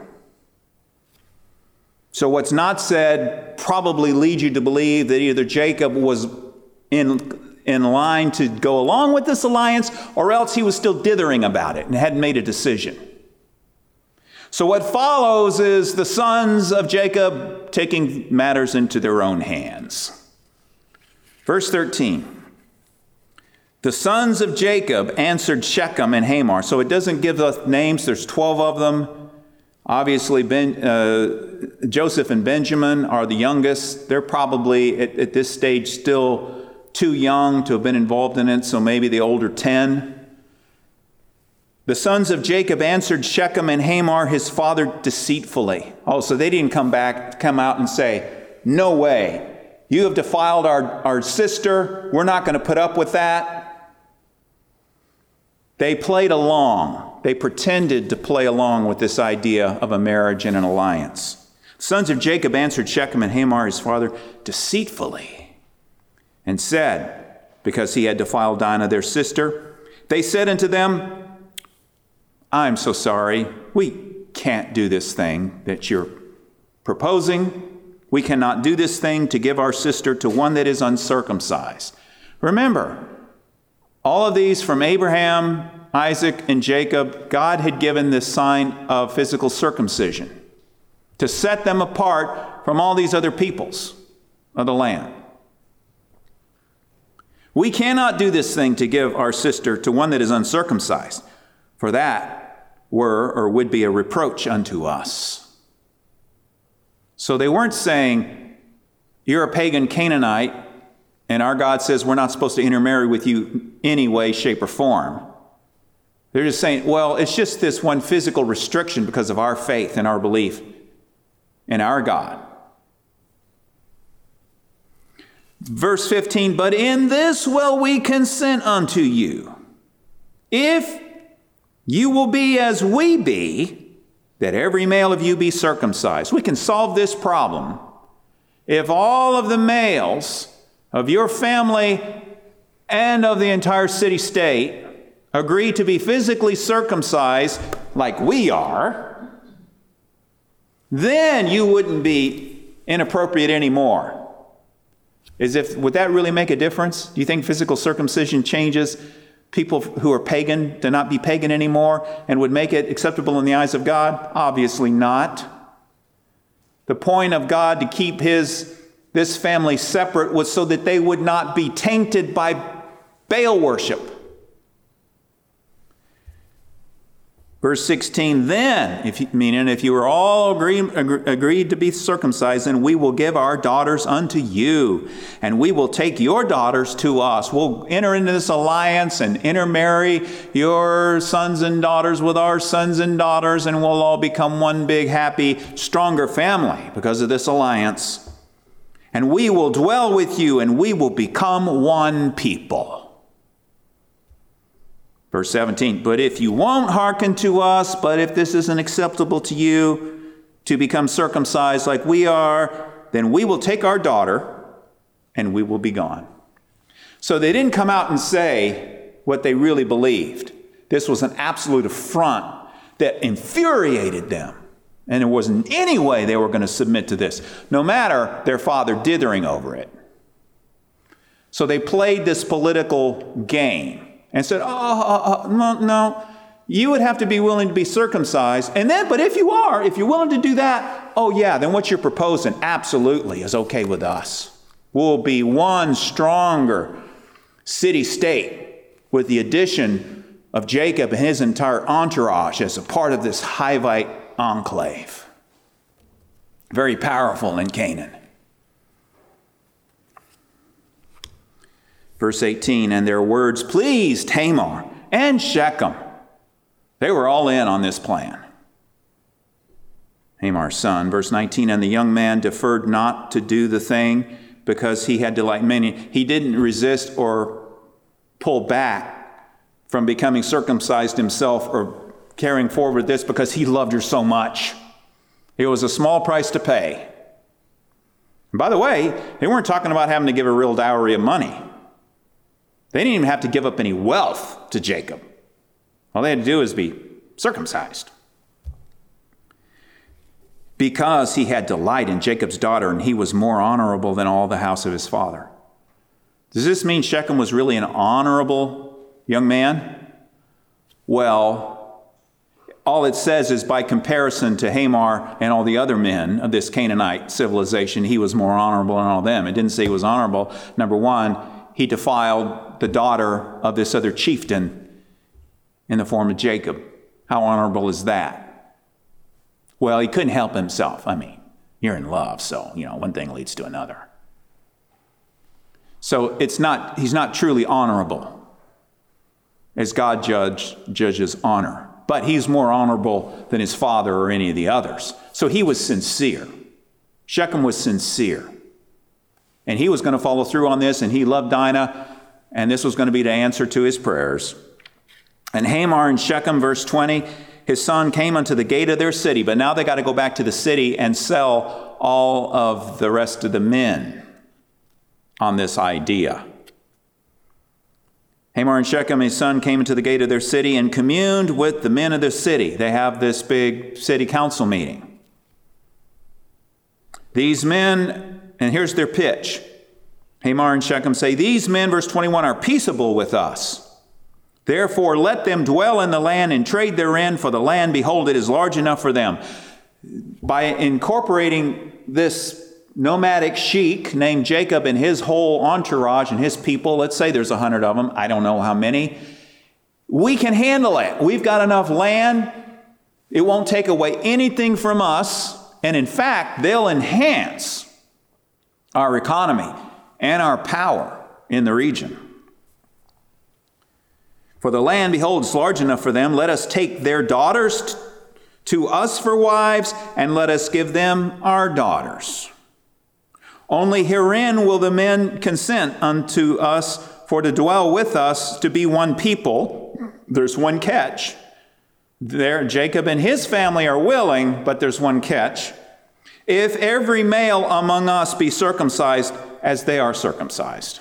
So what's not said probably leads you to believe that either Jacob was in line to go along with this alliance, or else he was still dithering about it and hadn't made a decision. So what follows is the sons of Jacob taking matters into their own hands. Verse 13. The sons of Jacob answered Shechem and Hamor. So it doesn't give us names. There's 12 of them. Obviously, Joseph and Benjamin are the youngest. They're probably at this stage still too young to have been involved in it, so maybe the older 10. The sons of Jacob answered Shechem and Hamor, his father, deceitfully. Oh, so they didn't come out and say, "No way. You have defiled our sister. We're not going to put up with that." They played along. They pretended to play along with this idea of a marriage and an alliance. The sons of Jacob answered Shechem and Hamor, his father, deceitfully, and said, because he had defiled Dinah, their sister, they said unto them, "I'm so sorry. We can't do this thing that you're proposing. We cannot do this thing to give our sister to one that is uncircumcised." Remember, all of these from Abraham, Isaac, and Jacob, God had given this sign of physical circumcision to set them apart from all these other peoples of the land. We cannot do this thing to give our sister to one that is uncircumcised, for that would be a reproach unto us. So they weren't saying, "You're a pagan Canaanite, and our God says we're not supposed to intermarry with you any way, shape, or form." They're just saying, well, it's just this one physical restriction because of our faith and our belief in our God. Verse 15, "But in this will we consent unto you, if you will be as we be, that every male of you be circumcised." We can solve this problem if all of the males of your family and of the entire city-state agree to be physically circumcised like we are. Then you wouldn't be inappropriate anymore. Would that really make a difference? Do you think physical circumcision changes people who are pagan to not be pagan anymore and would make it acceptable in the eyes of God? Obviously not. The point of God to keep this family separate was so that they would not be tainted by Baal worship. Verse 16, "Then, if you were all agreed to be circumcised, then we will give our daughters unto you, and we will take your daughters to us." We'll enter into this alliance and intermarry your sons and daughters with our sons and daughters, and we'll all become one big, happy, stronger family because of this alliance. "And we will dwell with you, and we will become one people." Verse 17, "But if you won't hearken to us, but if this isn't acceptable to you to become circumcised like we are, then we will take our daughter and we will be gone." So they didn't come out and say what they really believed. This was an absolute affront that infuriated them. And there wasn't any way they were going to submit to this, no matter their father dithering over it. So they played this political game and said, no, you would have to be willing to be circumcised. And then, but if you're willing to do that, oh yeah, then what you're proposing absolutely is okay with us. We'll be one stronger city-state with the addition of Jacob and his entire entourage as a part of this Hivite enclave. Very powerful in Canaan. Verse 18, "And their words pleased Hamor and Shechem." They were all in on this plan. Hamor's son. Verse 19, "And the young man deferred not to do the thing because he had delight." Meaning he didn't resist or pull back from becoming circumcised himself or carrying forward this because he loved her so much. It was a small price to pay. And by the way, they weren't talking about having to give a real dowry of money. They didn't even have to give up any wealth to Jacob. All they had to do was be circumcised. "Because he had delight in Jacob's daughter, and he was more honorable than all the house of his father." Does this mean Shechem was really an honorable young man? Well, all it says is by comparison to Hamor and all the other men of this Canaanite civilization, he was more honorable than all of them. It didn't say he was honorable. Number one, he defiled the daughter of this other chieftain in the form of Jacob. How honorable is that? Well, he couldn't help himself. I mean, you're in love, so, one thing leads to another. So he's not truly honorable as God judges honor. But he's more honorable than his father or any of the others. So he was sincere. Shechem was sincere. And he was going to follow through on this, and he loved Dinah, and this was going to be the answer to his prayers. And Hamor and Shechem, verse 20, his son came unto the gate of their city. But now they got to go back to the city and sell all of the rest of the men on this idea. Hamor and Shechem, his son, came into the gate of their city and communed with the men of the city. They have this big city council meeting. These men, and here's their pitch. Hamor and Shechem say, these men, verse 21, are peaceable with us. Therefore, let them dwell in the land and trade therein, for the land, behold, it is large enough for them. By incorporating this nomadic sheik named Jacob and his whole entourage and his people, let's say there's 100 of them, I don't know how many, we can handle it. We've got enough land. It won't take away anything from us. And in fact, they'll enhance our economy and our power in the region. For the land, behold, is large enough for them. Let us take their daughters to us for wives, and let us give them our daughters. Only herein will the men consent unto us for to dwell with us, to be one people. There's one catch. There, Jacob and his family are willing, but there's one catch. If every male among us be circumcised as they are circumcised.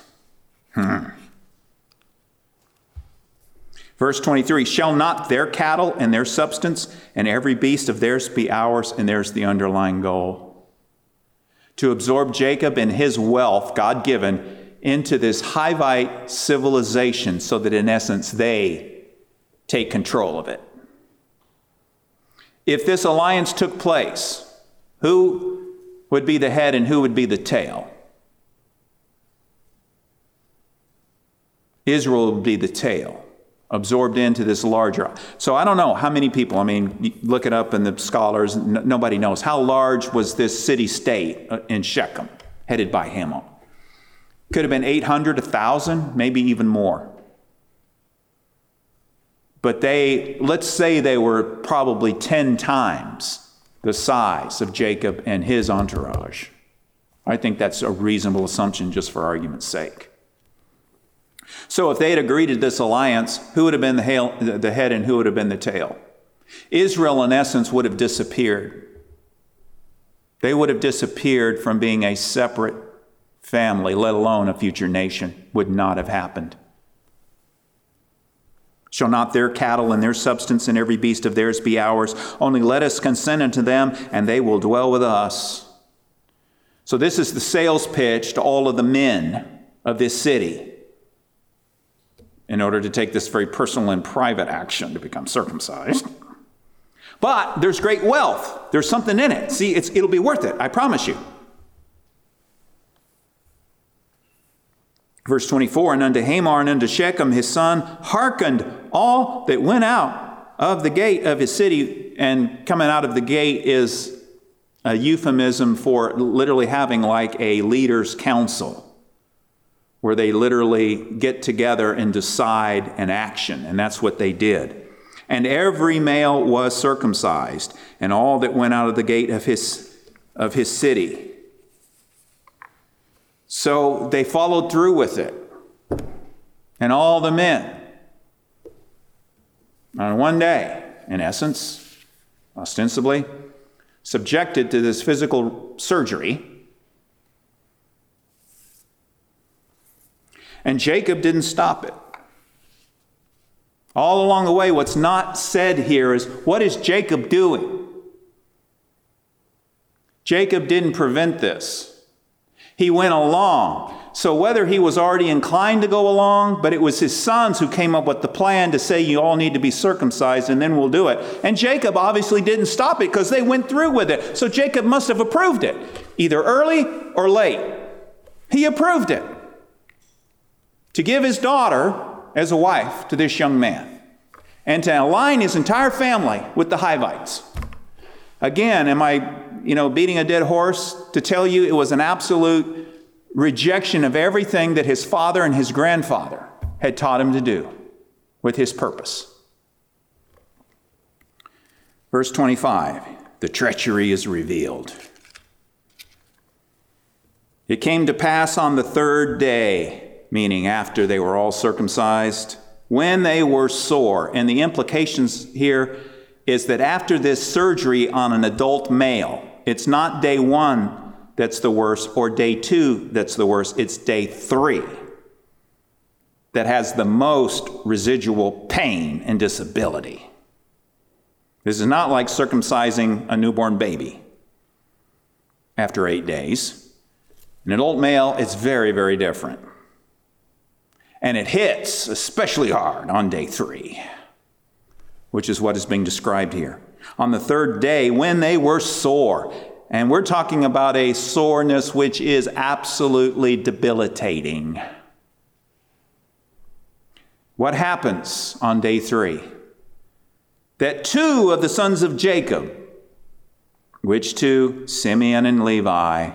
Verse 23, shall not their cattle and their substance and every beast of theirs be ours? And there's the underlying goal. To absorb Jacob and his wealth, God-given, into this Hivite civilization so that in essence they take control of it. If this alliance took place, who would be the head and who would be the tail? Israel would be the tail, absorbed into this larger. So I don't know how many people, look it up in the scholars, nobody knows. How large was this city-state in Shechem, headed by Hamor? Could have been 800, 1,000, maybe even more. But let's say they were probably 10 times the size of Jacob and his entourage. I think that's a reasonable assumption just for argument's sake. So if they had agreed to this alliance, who would have been the head and who would have been the tail? Israel, in essence, would have disappeared. They would have disappeared from being a separate family, let alone a future nation. Would not have happened. Shall not their cattle and their substance and every beast of theirs be ours? Only let us consent unto them, and they will dwell with us. So this is the sales pitch to all of the men of this city in order to take this very personal and private action to become circumcised. But there's great wealth. There's something in it. See, it'll be worth it, I promise you. Verse 24, and unto Hamor and unto Shechem his son hearkened all that went out of the gate of his city. And coming out of the gate is a euphemism for literally having like a leaders' council, where they literally get together and decide an action. And that's what they did. And every male was circumcised, and all that went out of the gate of his city. So they followed through with it. And all the men, on one day, in essence, ostensibly, subjected to this physical surgery. And Jacob didn't stop it. All along the way, what's not said here is, what is Jacob doing? Jacob didn't prevent this. He went along. So whether he was already inclined to go along, but it was his sons who came up with the plan to say you all need to be circumcised and then we'll do it. And Jacob obviously didn't stop it because they went through with it. So Jacob must have approved it, either early or late. He approved it to give his daughter as a wife to this young man and to align his entire family with the Hivites. Again, am I, beating a dead horse to tell you it was an absolute rejection of everything that his father and his grandfather had taught him to do with his purpose. Verse 25, the treachery is revealed. It came to pass on the third day, meaning after they were all circumcised, when they were sore. And the implications here is that after this surgery on an adult male, it's not day 1 that's the worst or day 2 that's the worst. It's day 3 that has the most residual pain and disability. This is not like circumcising a newborn baby after 8 days. An adult male, it's very, very different. And it hits especially hard on day 3, which is what is being described here. On the third day, when they were sore, and we're talking about a soreness which is absolutely debilitating. What happens on day 3? That 2 of the sons of Jacob, which 2? Simeon and Levi.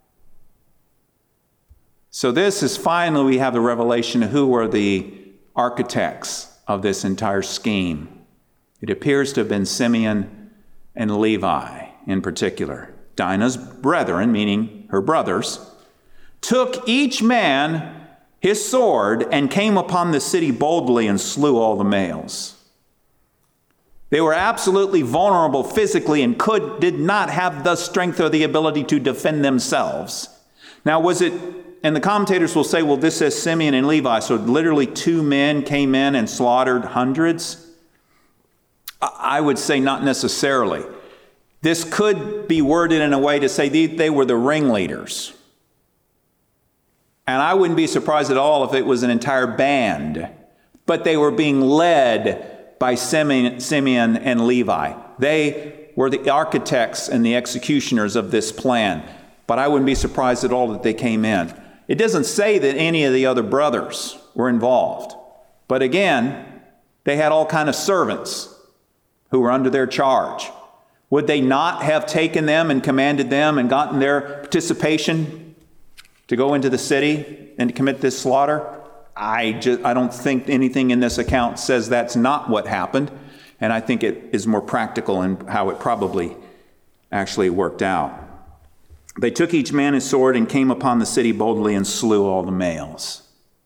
So this is finally, we have the revelation of who were the architects of this entire scheme. It appears to have been Simeon and Levi in particular. Dinah's brethren, meaning her brothers, took each man his sword and came upon the city boldly and slew all the males. They were absolutely vulnerable physically and did not have the strength or the ability to defend themselves. Now, was it, and the commentators will say, well, this says Simeon and Levi, so literally 2 men came in and slaughtered hundreds? I would say not necessarily. This could be worded in a way to say they were the ringleaders. And I wouldn't be surprised at all if it was an entire band, but they were being led by Simeon and Levi. They were the architects and the executioners of this plan, but I wouldn't be surprised at all that they came in. It doesn't say that any of the other brothers were involved, but again, they had all kind of servants who were under their charge. Would they not have taken them and commanded them and gotten their participation to go into the city and to commit this slaughter? I don't think anything in this account says that's not what happened, and I think it is more practical in how it probably actually worked out. They took each man his sword and came upon the city boldly and slew all the males.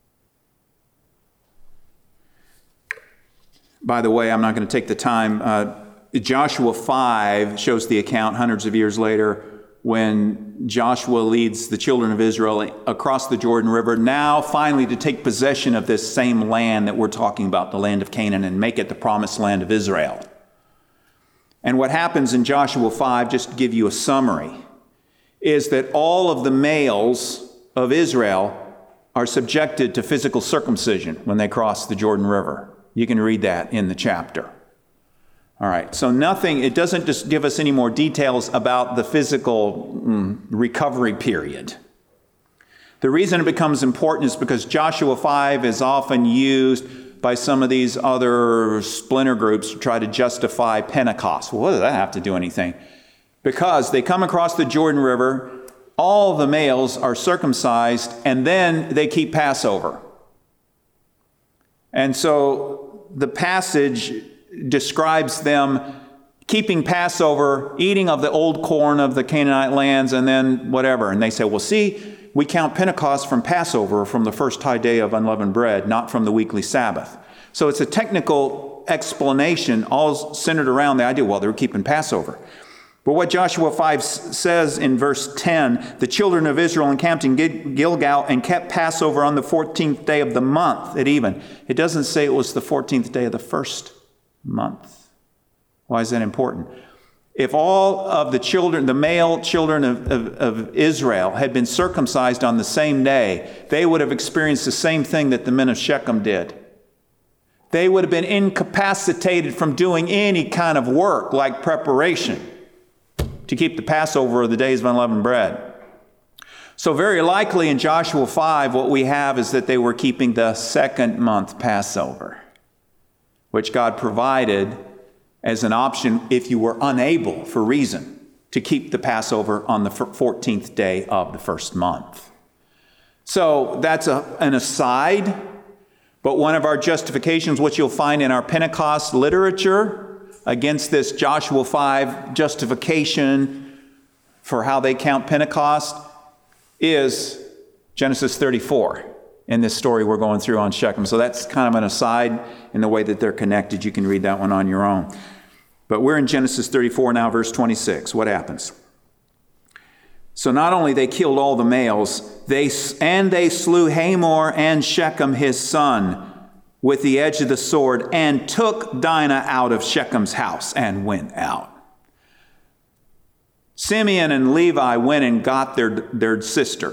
By the way, I'm not going to take the time. Joshua 5 shows the account hundreds of years later when Joshua leads the children of Israel across the Jordan River, now finally to take possession of this same land that we're talking about, the land of Canaan, and make it the promised land of Israel. And what happens in Joshua 5, just to give you a summary, is that all of the males of Israel are subjected to physical circumcision when they cross the Jordan River. You can read that in the chapter. All right, so it doesn't just give us any more details about the physical recovery period. The reason it becomes important is because Joshua 5 is often used by some of these other splinter groups to try to justify Pentecost. Well, what does that have to do anything? Because they come across the Jordan River, all the males are circumcised, and then they keep Passover. And so the passage describes them keeping Passover, eating of the old corn of the Canaanite lands, and then whatever. And they say, well, see, we count Pentecost from Passover, from the first high day of unleavened bread, not from the weekly Sabbath. So it's a technical explanation, all centered around the idea, well, they're keeping Passover. But what Joshua 5 says in verse 10, the children of Israel encamped in Gilgal and kept Passover on the 14th day of the month at even. It doesn't say it was the 14th day of the first month. Why is that important? If all of the children, the male children of Israel had been circumcised on the same day, they would have experienced the same thing that the men of Shechem did. They would have been incapacitated from doing any kind of work like preparation to keep the Passover or the days of unleavened bread. So very likely in Joshua 5, what we have is that they were keeping the second month Passover, which God provided as an option if you were unable, for reason, to keep the Passover on the 14th day of the first month. So that's an aside, but one of our justifications, which you'll find in our Pentecost literature against this Joshua 5 justification for how they count Pentecost, is Genesis 34 in this story we're going through on Shechem. So that's kind of an aside in the way that they're connected. You can read that one on your own. But we're in Genesis 34 now, verse 26. What happens? So not only they killed all the males, they slew Hamor and Shechem his son with the edge of the sword, and took Dinah out of Shechem's house and went out. Simeon and Levi went and got their sister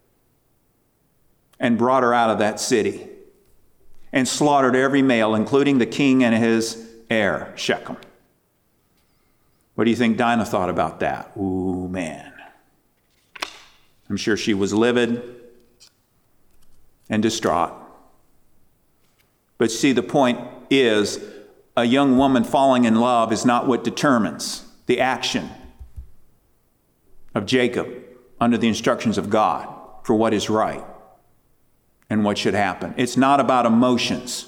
and brought her out of that city and slaughtered every male, including the king and his heir, Shechem. What do you think Dinah thought about that? Ooh, man. I'm sure she was livid and distraught. But see, the point is, a young woman falling in love is not what determines the action of Jacob under the instructions of God for what is right and what should happen. It's not about emotions.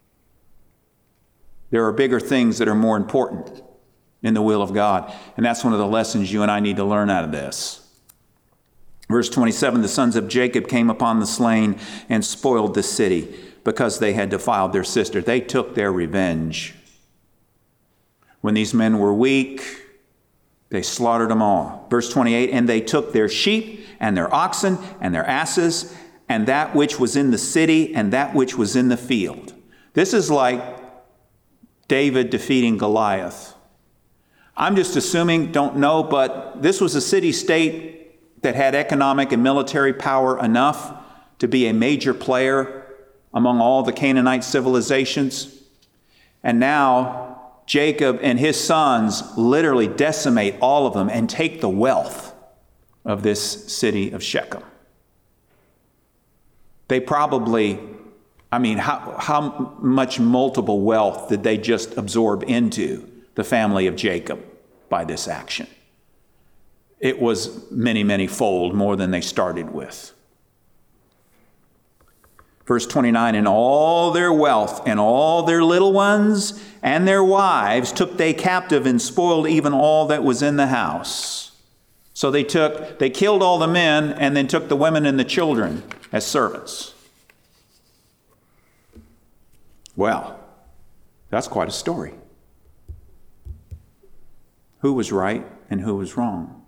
There are bigger things that are more important in the will of God. And that's one of the lessons you and I need to learn out of this. Verse 27, the sons of Jacob came upon the slain and spoiled the city because they had defiled their sister. They took their revenge. When these men were weak, they slaughtered them all. Verse 28, and they took their sheep and their oxen and their asses and that which was in the city and that which was in the field. This is like David defeating Goliath. I'm just assuming, don't know, but this was a city-state that had economic and military power enough to be a major player among all the Canaanite civilizations. And now Jacob and his sons literally decimate all of them and take the wealth of this city of Shechem. They probably, how much multiple wealth did they just absorb into the family of Jacob by this action? It was many, many fold more than they started with. Verse 29, and all their wealth and all their little ones and their wives took they captive and spoiled even all that was in the house. So they killed all the men and then took the women and the children as servants. Well, that's quite a story. Who was right and who was wrong?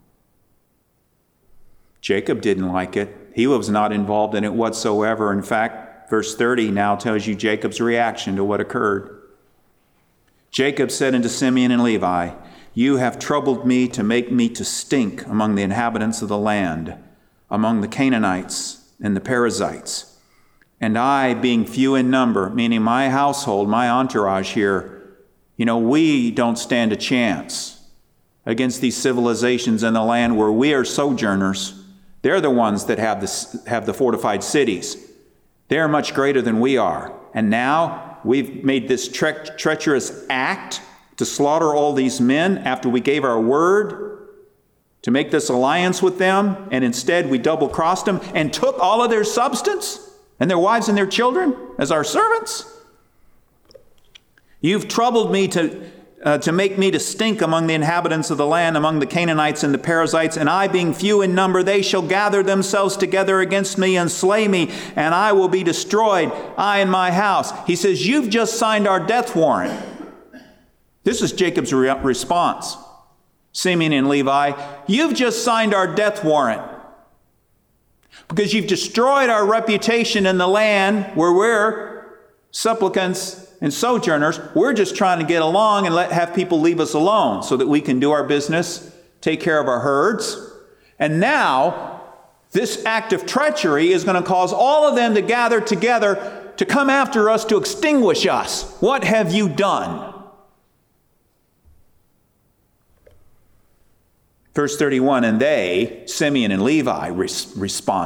Jacob didn't like it. He was not involved in it whatsoever. In fact, verse 30 now tells you Jacob's reaction to what occurred. Jacob said unto Simeon and Levi, you have troubled me to make me to stink among the inhabitants of the land, among the Canaanites and the Perizzites. And I, being few in number, meaning my household, my entourage here, we don't stand a chance against these civilizations in the land where we are sojourners. They're the ones that have the fortified cities. They're much greater than we are. And now we've made this treacherous act to slaughter all these men after we gave our word to make this alliance with them. And instead we double-crossed them and took all of their substance and their wives and their children as our servants. You've troubled me to make me to stink among the inhabitants of the land, among the Canaanites and the Perizzites, and I being few in number, they shall gather themselves together against me and slay me, and I will be destroyed, I and my house. He says, you've just signed our death warrant. This is Jacob's response. Simeon and Levi, you've just signed our death warrant because you've destroyed our reputation in the land where we're supplicants and sojourners. We're just trying to get along and have people leave us alone so that we can do our business, take care of our herds. And now, this act of treachery is going to cause all of them to gather together to come after us, to extinguish us. What have you done? Verse 31, and they, Simeon and Levi,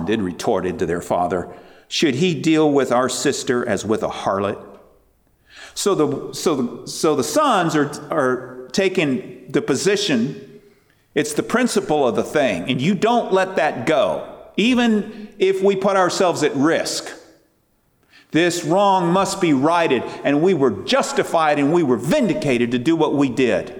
retorted to their father, should he deal with our sister as with a harlot? So the sons are taking the position. It's the principle of the thing, and you don't let that go, even if we put ourselves at risk. This wrong must be righted, and we were justified and we were vindicated to do what we did.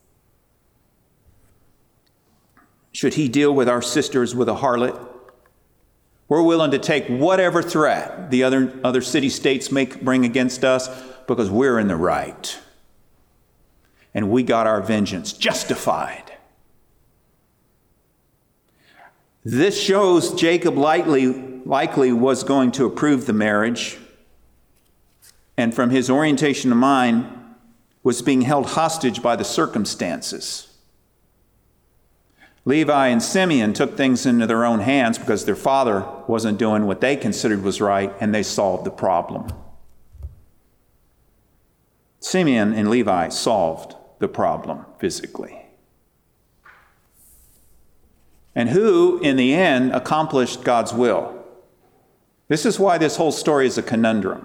Should he deal with our sisters with a harlot? We're willing to take whatever threat the other city-states may bring against us because we're in the right. And we got our vengeance justified. This shows Jacob likely was going to approve the marriage, and from his orientation of mind was being held hostage by the circumstances. Levi and Simeon took things into their own hands because their father wasn't doing what they considered was right, and they solved the problem. Simeon and Levi solved the problem physically. And who, in the end, accomplished God's will? This is why this whole story is a conundrum.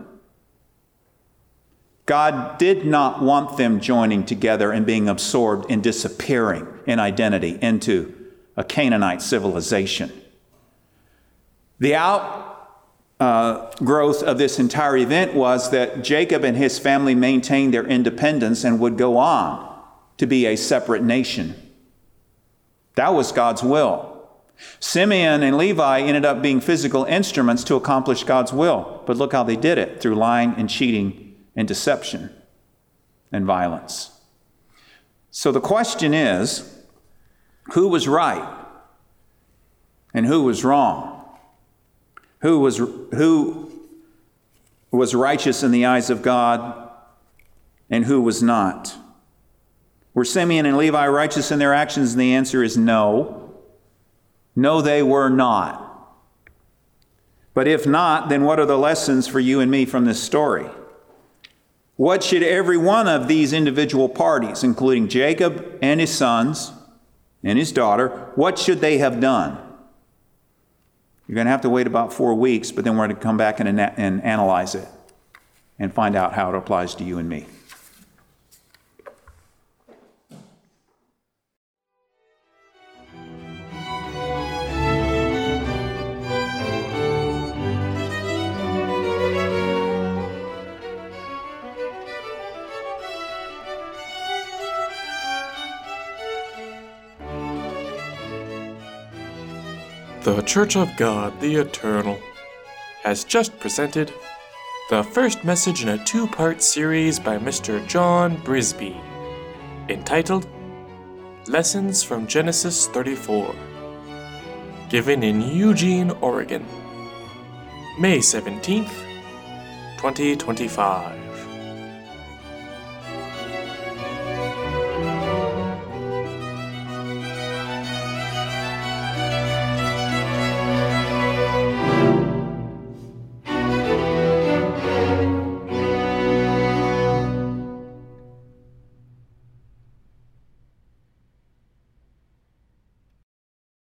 God did not want them joining together and being absorbed and disappearing in identity into a Canaanite civilization. The outgrowth of this entire event was that Jacob and his family maintained their independence and would go on to be a separate nation. That was God's will. Simeon and Levi ended up being physical instruments to accomplish God's will. But look how they did it, through lying and cheating and deception and violence. So the question is, who was right and who was wrong? Who was righteous in the eyes of God and who was not? Were Simeon and Levi righteous in their actions? And the answer is no. No, they were not. But if not, then what are the lessons for you and me from this story? What should every one of these individual parties, including Jacob and his sons and his daughter, what should they have done? You're going to have to wait about 4 weeks, but then we're going to come back and analyze it and find out how it applies to you and me. The Church of God, the Eternal, has just presented the first message in a 2-part series by Mr. John Brisby, entitled Lessons from Genesis 34, given in Eugene, Oregon, May 17th, 2025.